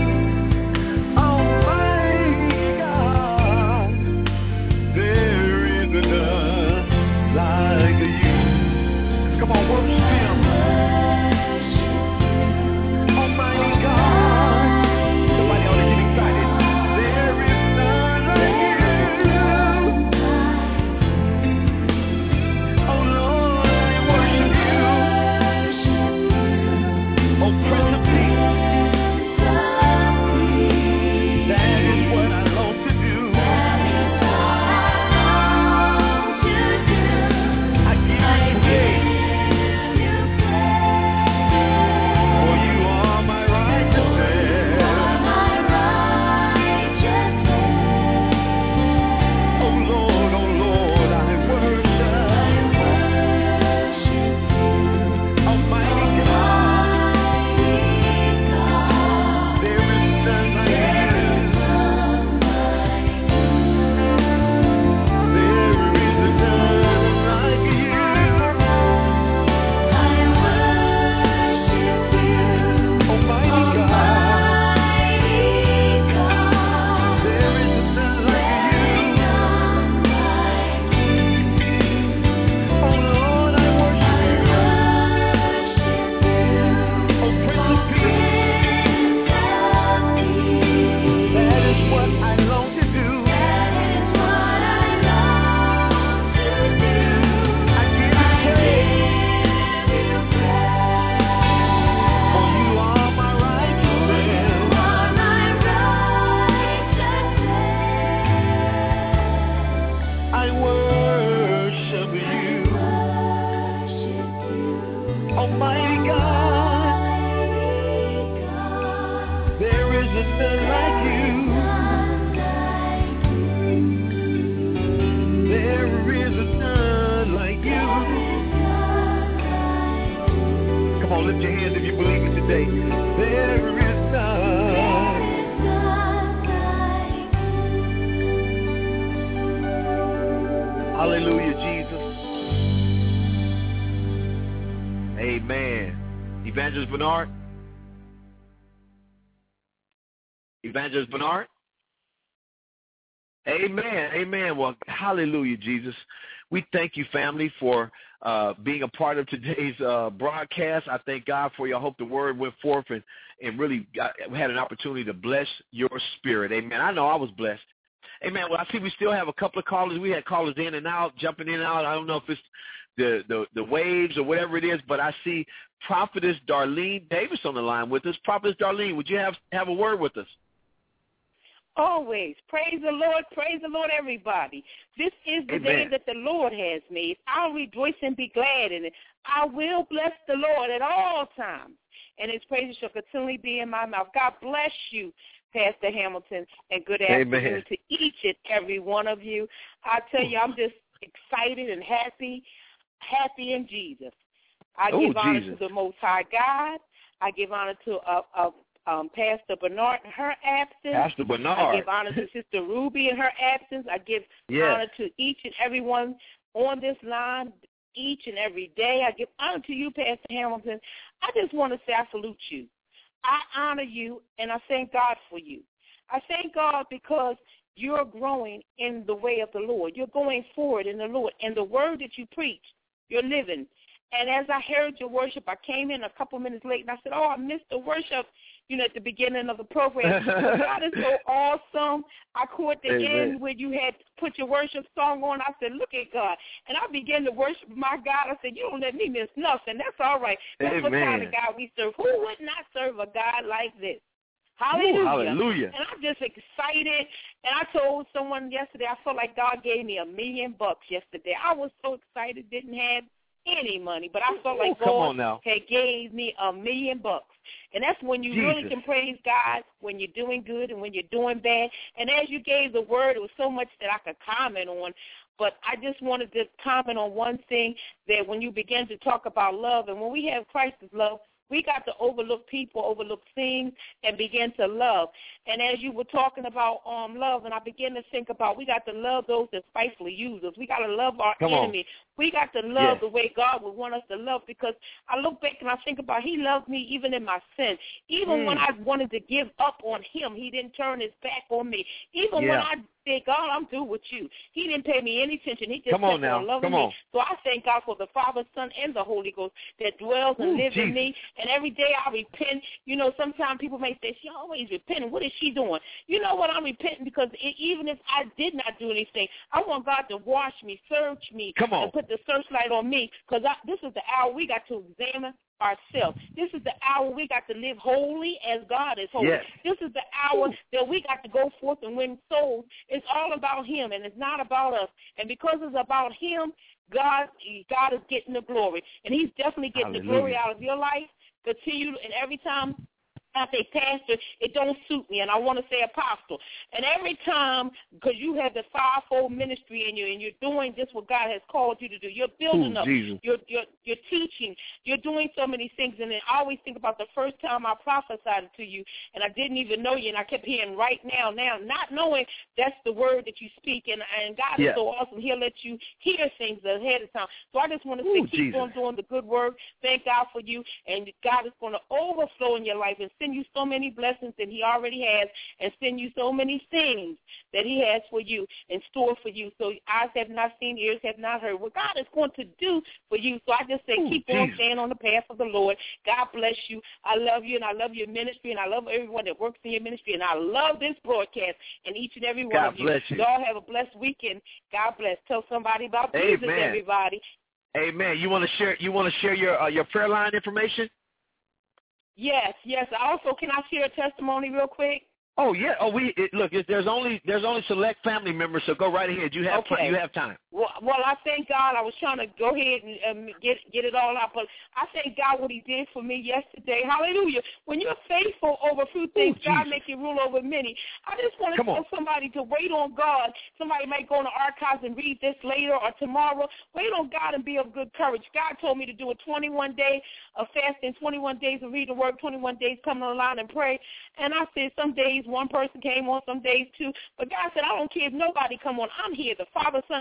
B: Almighty God. There is none like you. Come on, worship him, Almighty God. Somebody ought to get excited. There is none like you. Oh Lord, I worship you, oh Prince of Peace. That is what I long to do. I give you praise, for you are my righteousness. Oh Lord, oh Lord, I worship Almighty God. There is none like you. There is none like you. Almighty God. There is none like you. Oh Lord, I worship you. Oh Prince of Peace. That is what I long to do. I give you praise, for you are my righteousness. I worship you, Almighty God. There is none like you. There is none like you. Come on, lift your hands if you believe it today. There is none. Hallelujah, Jesus. Amen. Evangelist Bernard? Evangelist Bernard? Amen. Amen. Well, hallelujah, Jesus. We thank you, family, for uh, being a part of today's uh, broadcast. I thank God for you. I hope the word went forth and, and really got, had an opportunity to bless your spirit. Amen. I know I was blessed. Amen. Well, I see we still have a couple of callers. We had callers in and out, jumping in and out. I don't know if it's the, the, the waves or whatever it is, but I see Prophetess Darlene Davis on the line with us. Prophetess Darlene, would you have, have a word with us?
E: Always. Praise the Lord. Praise the Lord, everybody. This is the
B: Amen.
E: day that the Lord has made. I'll rejoice and be glad in it. I will bless the Lord at all times, and his praises shall continually be in my mouth. God bless you, Pastor Hamilton, and good afternoon
B: Amen.
E: to each and every one of you. I tell you, I'm just excited and happy, happy in Jesus. I
B: Ooh,
E: give honor
B: Jesus.
E: to the Most High God. I give honor to a, a Um, Pastor Bernard in her absence.
B: Pastor Bernard.
E: I give honor to Sister Ruby in her absence. I give
B: yes.
E: honor to each and everyone on this line each and every day. I give honor to you, Pastor Hamilton. I just want to say I salute you. I honor you, and I thank God for you. I thank God because you're growing in the way of the Lord. You're going forward in the Lord. And the word that you preach, you're living. And as I heard your worship, I came in a couple minutes late, and I said, oh, I missed the worship, you know, at the beginning of the program. But God is so awesome. I caught the
B: Amen.
E: end where you had put your worship song on. I said, look at God. And I began to worship my God. I said, you don't let me miss nothing. That's all right. That's
B: Amen.
E: what kind of God we serve. Who would not serve a God like this? Hallelujah.
B: Ooh, hallelujah.
E: And I'm just excited. And I told someone yesterday, I felt like God gave me a million bucks yesterday. I was so excited, didn't have any money, but I felt like
B: Ooh, come on
E: God
B: now.
E: had gave me a million bucks. And that's when you
B: Jesus.
E: really can praise God, when you're doing good and when you're doing bad. And as you gave the word, it was so much that I could comment on. But I just wanted to comment on one thing, that when you begin to talk about love, and when we have Christ's love, we got to overlook people, overlook things, and begin to love. And as you were talking about um, love, and I began to think about, we got to love those that spitefully use us. We got to love our
B: Come on.
E: enemy. We got to love
B: Yes.
E: the way God would want us to love, because I look back and I think about he loved me even in my sin. Even
B: Mm.
E: when I wanted to give up on him, he didn't turn his back on me. Even when
B: Yeah.
E: I said, God, I'm through with you, he didn't pay me any attention. He just
B: Come on
E: kept
B: now.
E: on loving
B: Come on.
E: me. So I thank God for the Father, Son, and the Holy Ghost that dwells and
B: Ooh,
E: lives in
B: Jesus.
E: me. And every day I repent. You know, sometimes people may say, she always repenting. What is she doing? You know what? I'm repenting because it, even if I did not do anything, I want God to wash me, search me,
B: Come on.
E: and put the searchlight on me, because this is the hour we got to examine ourselves. This is the hour we got to live holy as God is holy.
B: Yes.
E: This is the hour that we got to go forth and win souls. It's all about him, and it's not about us. And because it's about him, God, God is getting the glory. And he's definitely getting
B: Hallelujah.
E: the glory out of your life. Continue, and every time I say pastor, it don't suit me, and I want to say apostle. And every time, because you have the fivefold ministry in you, and you're doing just what God has called you to do. You're building
B: Ooh,
E: up.
B: Jesus.
E: You're, you're, you're teaching. You're doing so many things. And then I always think about the first time I prophesied to you, and I didn't even know you, and I kept hearing right now, now, not knowing that's the word that you speak. And, and God
B: Yeah.
E: is so awesome. He'll let you hear things ahead of time. So I just want to say,
B: Ooh,
E: keep
B: Jesus.
E: on doing the good work. Thank God for you, and God is going to overflow in your life and send you so many blessings that he already has, and send you so many things that he has for you in store for you. So eyes have not seen, ears have not heard what God is going to do for you. So I just say,
B: Ooh,
E: keep on
B: Jesus.
E: staying on the path of the Lord. God bless you. I love you, and I love your ministry, and I love everyone that works in your ministry, and I love this broadcast and each and every one
B: God
E: of you.
B: bless you.
E: Y'all have a blessed weekend. God bless. Tell somebody about Jesus,
B: Amen.
E: everybody.
B: Amen. You want to share? You want to share your uh, your prayer line information?
E: Yes, yes. Also, can I share a testimony real quick?
B: Oh yeah. Oh, we it, look. It, there's only there's only select family members, so go right ahead. You have
E: Okay.
B: you have time.
E: Well, well, I thank God. I was trying to go ahead and um, get get it all out, but I thank God what he did for me yesterday. Hallelujah. When you're faithful over few things,
B: Ooh,
E: God
B: Jesus.
E: make you rule over many. I just want to
B: Come
E: tell
B: on.
E: somebody to wait on God. Somebody might go in the archives and read this later or tomorrow. Wait on God and be of good courage. God told me to do a twenty-one day of fasting, twenty-one days of reading the word, twenty-one days coming online and pray. And I said some days one person came on, some days two. But God said, I don't care if nobody come on. I'm here, the Father, Son, and the Holy Ghost.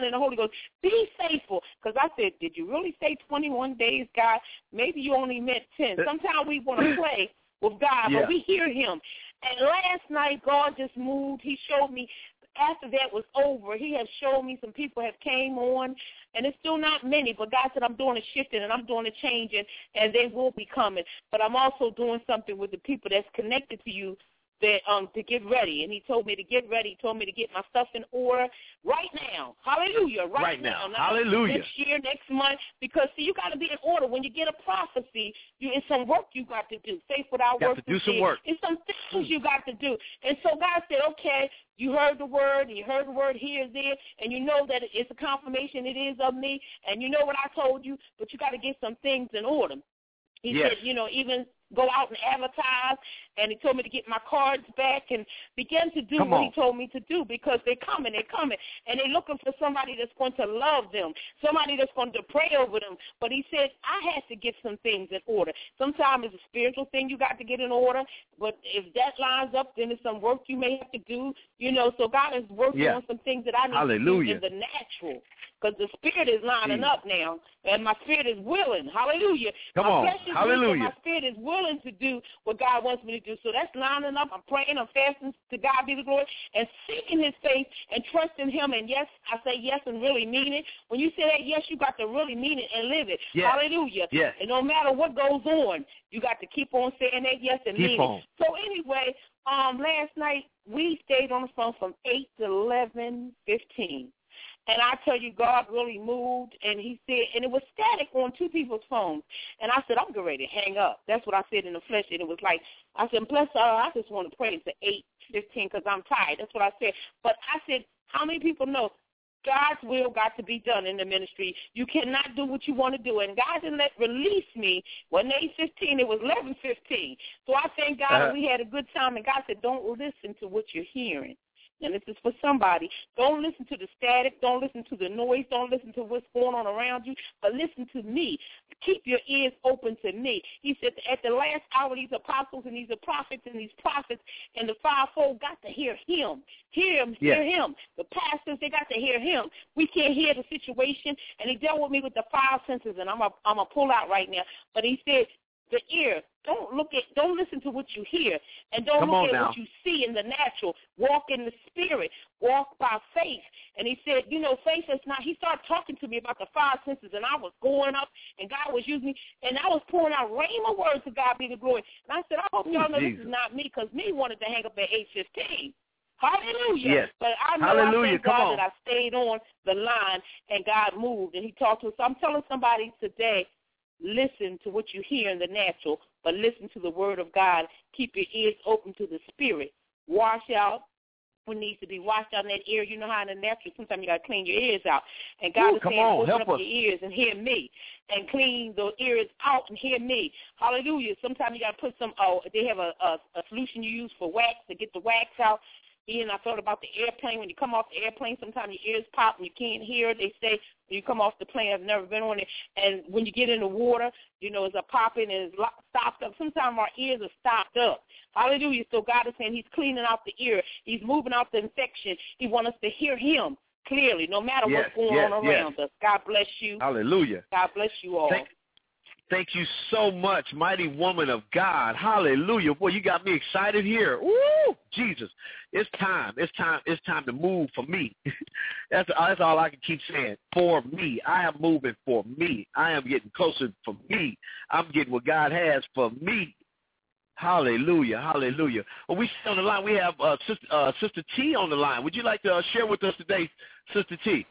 E: goes, be faithful. Because I said, did you really say twenty-one days, God? Maybe you only meant ten. Sometimes we want to play with God, yeah. but we hear him. And last night, God just moved. He showed me. After that was over, he has shown me some people have came on, and it's still not many, but God said I'm doing a shifting and I'm doing a changing, and they will be coming. But I'm also doing something with the people that's connected to you that um to get ready. And he told me to get ready. He told me to get my stuff in order right now. Hallelujah. Right,
B: right
E: now.
B: now. Hallelujah.
E: Next year, next month, because, see, you got to be in order. When you get a prophecy, you, it's some work you got to do. Faith without
B: you
E: work.
B: Got to do some work.
E: It's some things you got to do. And so God said, okay, you heard the word, and you heard the word here, there, and you know that it's a confirmation it is of me, and you know what I told you, but you got to get some things in order. He
B: yes.
E: said, you know, even go out and advertise, and he told me to get my cards back and begin to do
B: Come
E: what
B: on.
E: he told me to do, because they're coming, they're coming, and they're looking for somebody that's going to love them, somebody that's going to pray over them. But he said, I had to get some things in order. Sometimes it's a spiritual thing you got to get in order, but if that lines up, then it's some work you may have to do, you know, so God is working
B: yeah.
E: on some things that I need
B: Hallelujah.
E: to do in the natural. Because the spirit is lining
B: Jesus.
E: up now, and my spirit is willing. Hallelujah.
B: Come
E: my
B: on.
E: flesh is
B: Hallelujah.
E: weak, but my spirit is willing to do what God wants me to do. So that's lining up. I'm praying. I'm fasting. To God be the glory. And seeking his faith and trusting him. And yes, I say yes and really mean it. When you say that yes, you got to really mean it and live it.
B: Yes.
E: Hallelujah.
B: Yes.
E: And no matter what goes on, you got to keep on saying that yes and
B: keep
E: mean
B: on.
E: it. So anyway, um, last night we stayed on the phone from eight to eleven fifteen. And I tell you, God really moved, and he said, and it was static on two people's phones. And I said, I'm getting ready to hang up. That's what I said in the flesh. And it was like, I said, bless her, I just want to pray to eight fifteen because I'm tired. That's what I said. But I said, how many people know God's will got to be done in the ministry? You cannot do what you want to do. And God didn't let release me. When eight fifteen, it was eleven fifteen. So I thank God uh-huh. we had a good time. And God said, don't listen to what you're hearing. And this is for somebody. Don't listen to the static. Don't listen to the noise. Don't listen to what's going on around you. But listen to me. Keep your ears open to me. He said at the last hour, these apostles and these prophets and these prophets and the fivefold got to hear him. Hear him.
B: Yes.
E: Hear him. The pastors, they got to hear him. We can't hear the situation. And he dealt with me with the five senses, and I'm a, I'm a pull out right now. But he said, the ear, don't look at, don't listen to what you hear, and don't
B: Come
E: look at
B: now.
E: what you see in the natural. Walk in the spirit. Walk by faith. And he said, you know, faith is not, he started talking to me about the five senses, and I was going up, and God was using me, and I was pouring out rhema words to God be the glory. And I said, I hope y'all know
B: Jesus.
E: this is not me, because me wanted to hang up at eight fifteen. Hallelujah.
B: Yes.
E: But I know
B: Hallelujah.
E: I thank
B: Come
E: God
B: on.
E: that I stayed on the line, and God moved, and he talked to us. So I'm telling somebody today, listen to what you hear in the natural, but listen to the word of God. Keep your ears open to the spirit. Wash out what needs to be washed out in that ear. You know how in the natural, sometimes you got to clean your ears out. And God
B: Ooh,
E: is
B: come
E: saying,
B: on,
E: open
B: help
E: up
B: us.
E: your ears and hear me. And clean the ears out and hear me. Hallelujah. Sometimes you got to put some, oh, they have a, a, a solution you use for wax to get the wax out. And I thought about the airplane. When you come off the airplane, sometimes your ears pop and you can't hear it. They say when you come off the plane, I've never been on it. And when you get in the water, you know, it's a popping and it's stopped up. Sometimes our ears are stopped up. Hallelujah. So God is saying he's cleaning out the ear. He's moving out the infection. He wants us to hear him clearly, no matter
B: yes,
E: what's going
B: yes,
E: on around
B: yes.
E: us. God bless you.
B: Hallelujah.
E: God bless you all.
B: Thank, thank you so much, mighty woman of God. Hallelujah. Boy, you got me excited here. Woo! Jesus. It's time. It's time. It's time to move for me. that's, that's all I can keep saying. For me. I am moving for me. I am getting closer for me. I'm getting what God has for me. Hallelujah. Hallelujah. Well, we see on the line, we have uh, Sister, uh, Sister T on the line. Would you like to uh, share with us today, Sister T?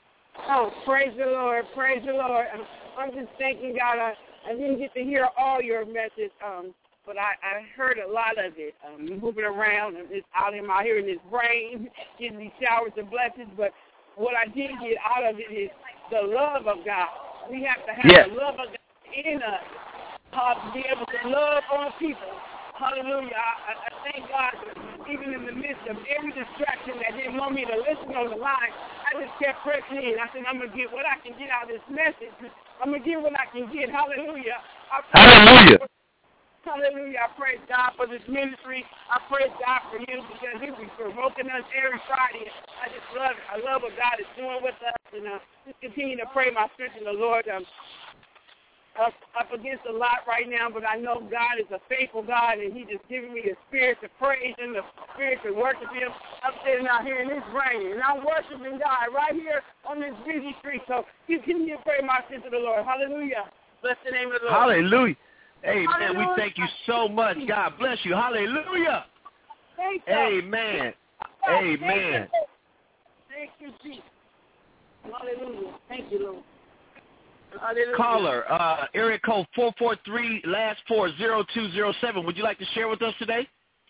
F: Oh, praise the Lord. Praise the Lord. I'm, I'm just thanking God. I, I didn't get to hear all your message, um, but I, I heard a lot of it. Um, moving around and just out in my here in this rain, getting these showers and blessings. But what I did get out of it is the love of God. We have to have
B: yes.
F: the love of God in us uh, to be able to love on people. Hallelujah. I, I thank God that even in the midst of every distraction that didn't want me to listen on the line, I just kept pressing in. I said, I'm going to get what I can get out of this message. I'm going to get what I can get. Hallelujah. I
B: Hallelujah.
F: Hallelujah. I praise God for this ministry. I praise God for you because He be provoking us every Friday. I just love it. I love what God is doing with us. And uh, just continue to pray my strength in the Lord. Um, up, up against a lot right now, but I know God is a faithful God, and He just giving me the spirit to praise Him, the spirit to worship Him. I'm sitting out here in this rain, and I'm worshiping God right here on this busy street. So you continue to pray my strength to the Lord. Hallelujah. Bless the name of the Lord.
B: Hallelujah. Amen.
F: Hallelujah.
B: We thank you so much. God bless you. Hallelujah.
F: Thank you.
B: Amen. Amen.
F: Thank you, Jesus. Hallelujah. Thank you, Lord. Hallelujah.
B: Caller, uh, area code four four three, last four, zero two zero seven. Would you like to share with us today?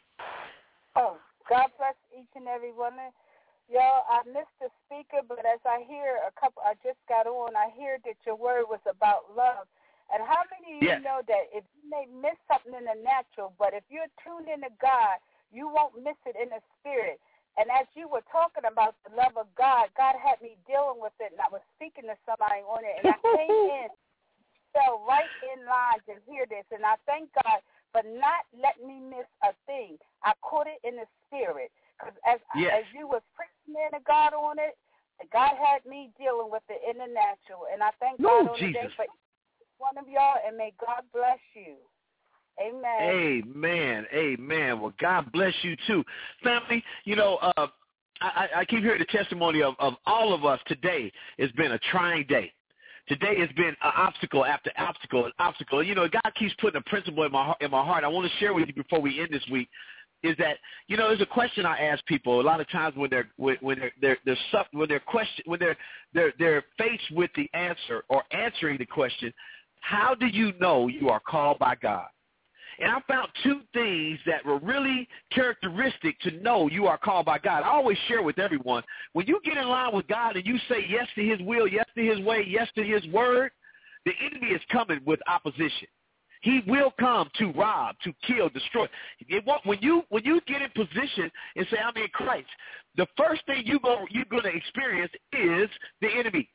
G: Oh, God bless each and every one. Y'all, I missed the speaker, but as I hear a couple, I just got on, I hear that your word was about love. And how many of you
B: yes.
G: know that if you may miss something in the natural, but if you're tuned into God, you won't miss it in the spirit. And as you were talking about the love of God, God had me dealing with it, and I was speaking to somebody on it, and I came in, fell right in line to hear this, and I thank God for not letting me miss a thing. I caught it in the spirit, because as,
B: yes.
G: as you was preaching to God on it, God had me dealing with it in the natural, and I thank God
B: Ooh,
G: on
B: Jesus.
G: the day for one of y'all, and may God bless you. Amen.
B: Amen. Amen. Well, God bless you too. Family, you know, uh, I, I keep hearing the testimony of, of all of us today. It's been a trying day. Today has been an obstacle after obstacle and obstacle. You know, God keeps putting a principle in my, in my heart. I want to share with you before we end this week is that, you know, there's a question I ask people a lot of times when they're when, when they're they're they're suck, when they're question when they're they're they're faced with the answer or answering the question, how do you know you are called by God? And I found two things that were really characteristic to know you are called by God. I always share with everyone, when you get in line with God and you say yes to His will, yes to His way, yes to His word, the enemy is coming with opposition. He will come to rob, to kill, destroy. It won't, when you when you get in position and say, I'm in Christ, the first thing you go, you're going to experience is the enemy.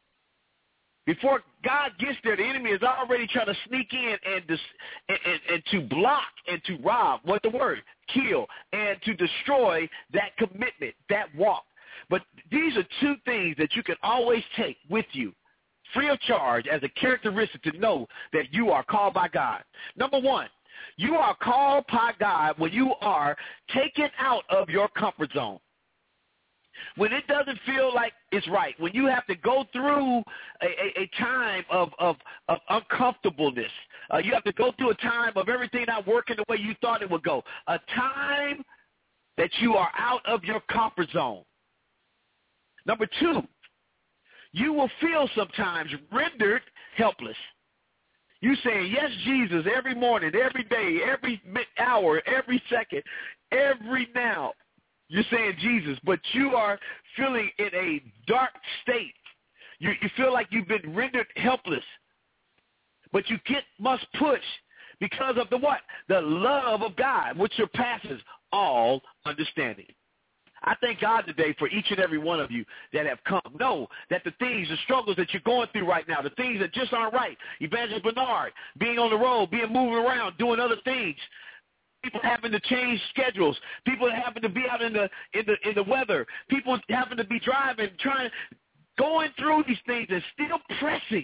B: Before God gets there, the enemy is already trying to sneak in and, dis, and, and, and to block and to rob, what the word, kill, and to destroy that commitment, that walk. But these are two things that you can always take with you, free of charge, as a characteristic to know that you are called by God. Number one, you are called by God when you are taken out of your comfort zone. When it doesn't feel like it's right, when you have to go through a, a, a time of, of, of uncomfortableness, uh, you have to go through a time of everything not working the way you thought it would go, a time that you are out of your comfort zone. Number two, you will feel sometimes rendered helpless. You saying, yes, Jesus, every morning, every day, every hour, every second, every now. You're saying Jesus, but you are feeling in a dark state. You, you feel like you've been rendered helpless. But you get must push because of the what? The love of God, which surpasses all understanding. I thank God today for each and every one of you that have come. Know that the things, the struggles that you're going through right now, the things that just aren't right, Evangelist Bernard, being on the road, being moving around, doing other things, people having to change schedules, people having to be out in the in the in the weather, people having to be driving, trying, going through these things and still pressing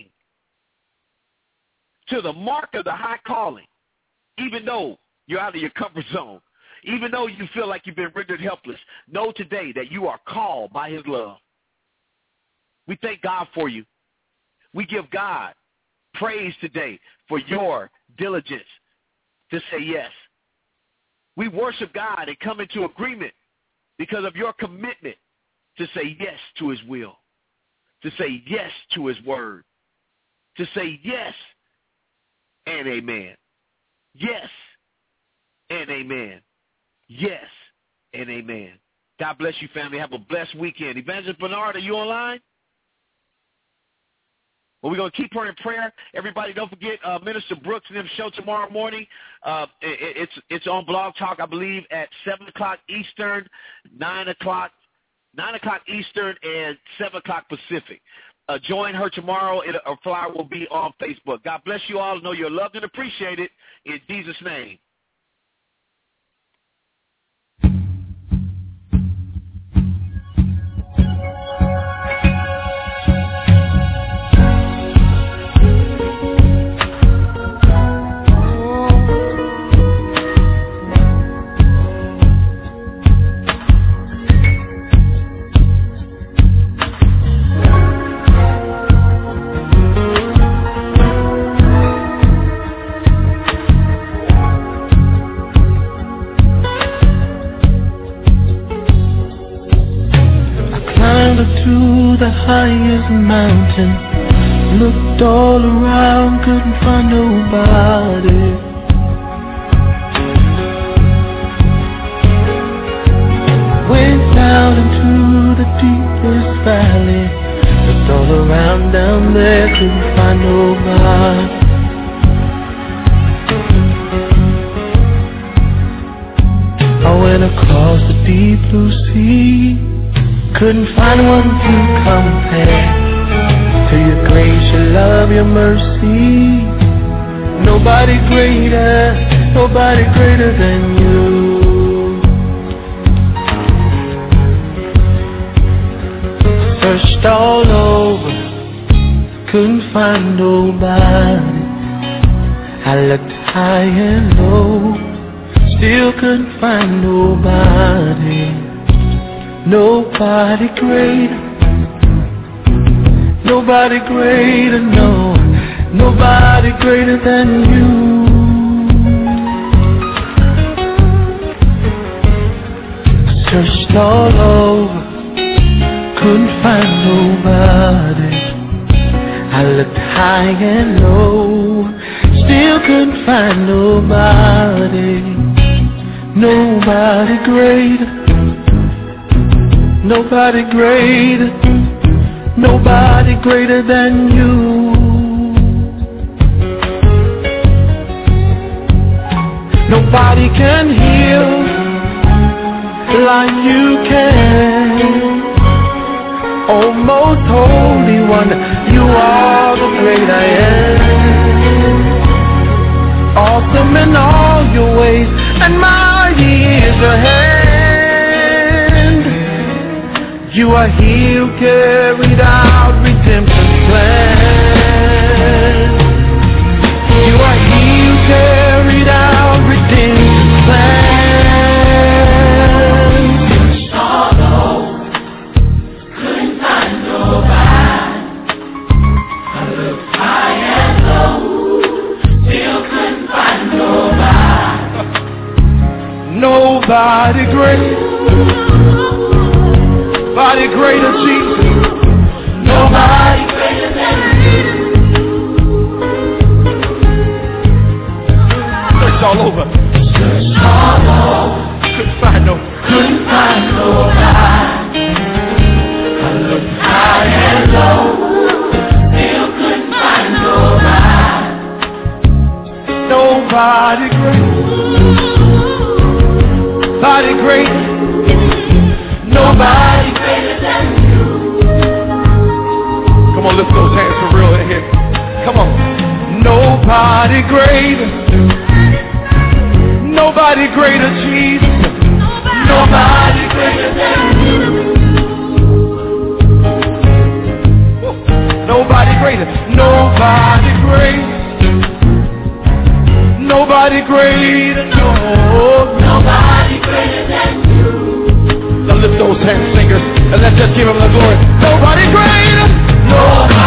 B: to the mark of the high calling, even though you're out of your comfort zone, even though you feel like you've been rendered helpless. Know today that you are called by His love. We thank God for you. We give God praise today for your diligence to say yes. We worship God and come into agreement because of your commitment to say yes to His will, to say yes to His word, to say yes and amen. Yes and amen. Yes and amen. God bless you, family. Have a blessed weekend. Evangelist Bernard, are you online? Well, we're going to keep her in prayer. Everybody, don't forget uh, Minister Brooks and them show tomorrow morning. Uh, it, it's it's on Blog Talk, I believe, at seven o'clock Eastern, nine o'clock, nine o'clock Eastern, and seven o'clock Pacific. uh, join her tomorrow. It, a flyer will be on Facebook. God bless you all. Know you're loved and appreciated in Jesus' name.
H: The highest mountain, looked all around, couldn't find nobody. Went down into the deepest valley, looked all around down there, couldn't find nobody. I went across the deep blue sea, couldn't find one to compare to your grace, your love, your mercy. Nobody greater, nobody greater than you. Searched all over, couldn't find nobody. I looked high and low, still couldn't find nobody. Nobody greater, nobody greater, no, nobody greater than you. Searched all over, couldn't find nobody. I looked high and low, still couldn't find nobody. Nobody greater, nobody greater, nobody greater than you. Nobody can heal like you can. Oh, most holy one, you are the great I am. Awesome in all your ways, and mighty is your hand. You are he who carried out redemption's plan. You are he who carried out redemption's plan. Sorrow, couldn't find nobody. I looked high and low, still couldn't find nobody. Nobody great. Nobody greater, Jesus. Nobody greater than you. Search all over. Search all over. Couldn't find no. Couldn't find nobody. I looked high and low, still couldn't find nobody. Nobody greater. Nobody greater. Nobody greater than you. Come on, lift those hands for real in here. Come on. Nobody greater. Nobody greater, Jesus. Nobody greater than you. Nobody greater. Nobody greater. Nobody greater. No. Nobody greater than you. Now lift those hands, singers, and let's just give him the glory. Nobody greater. Nobody.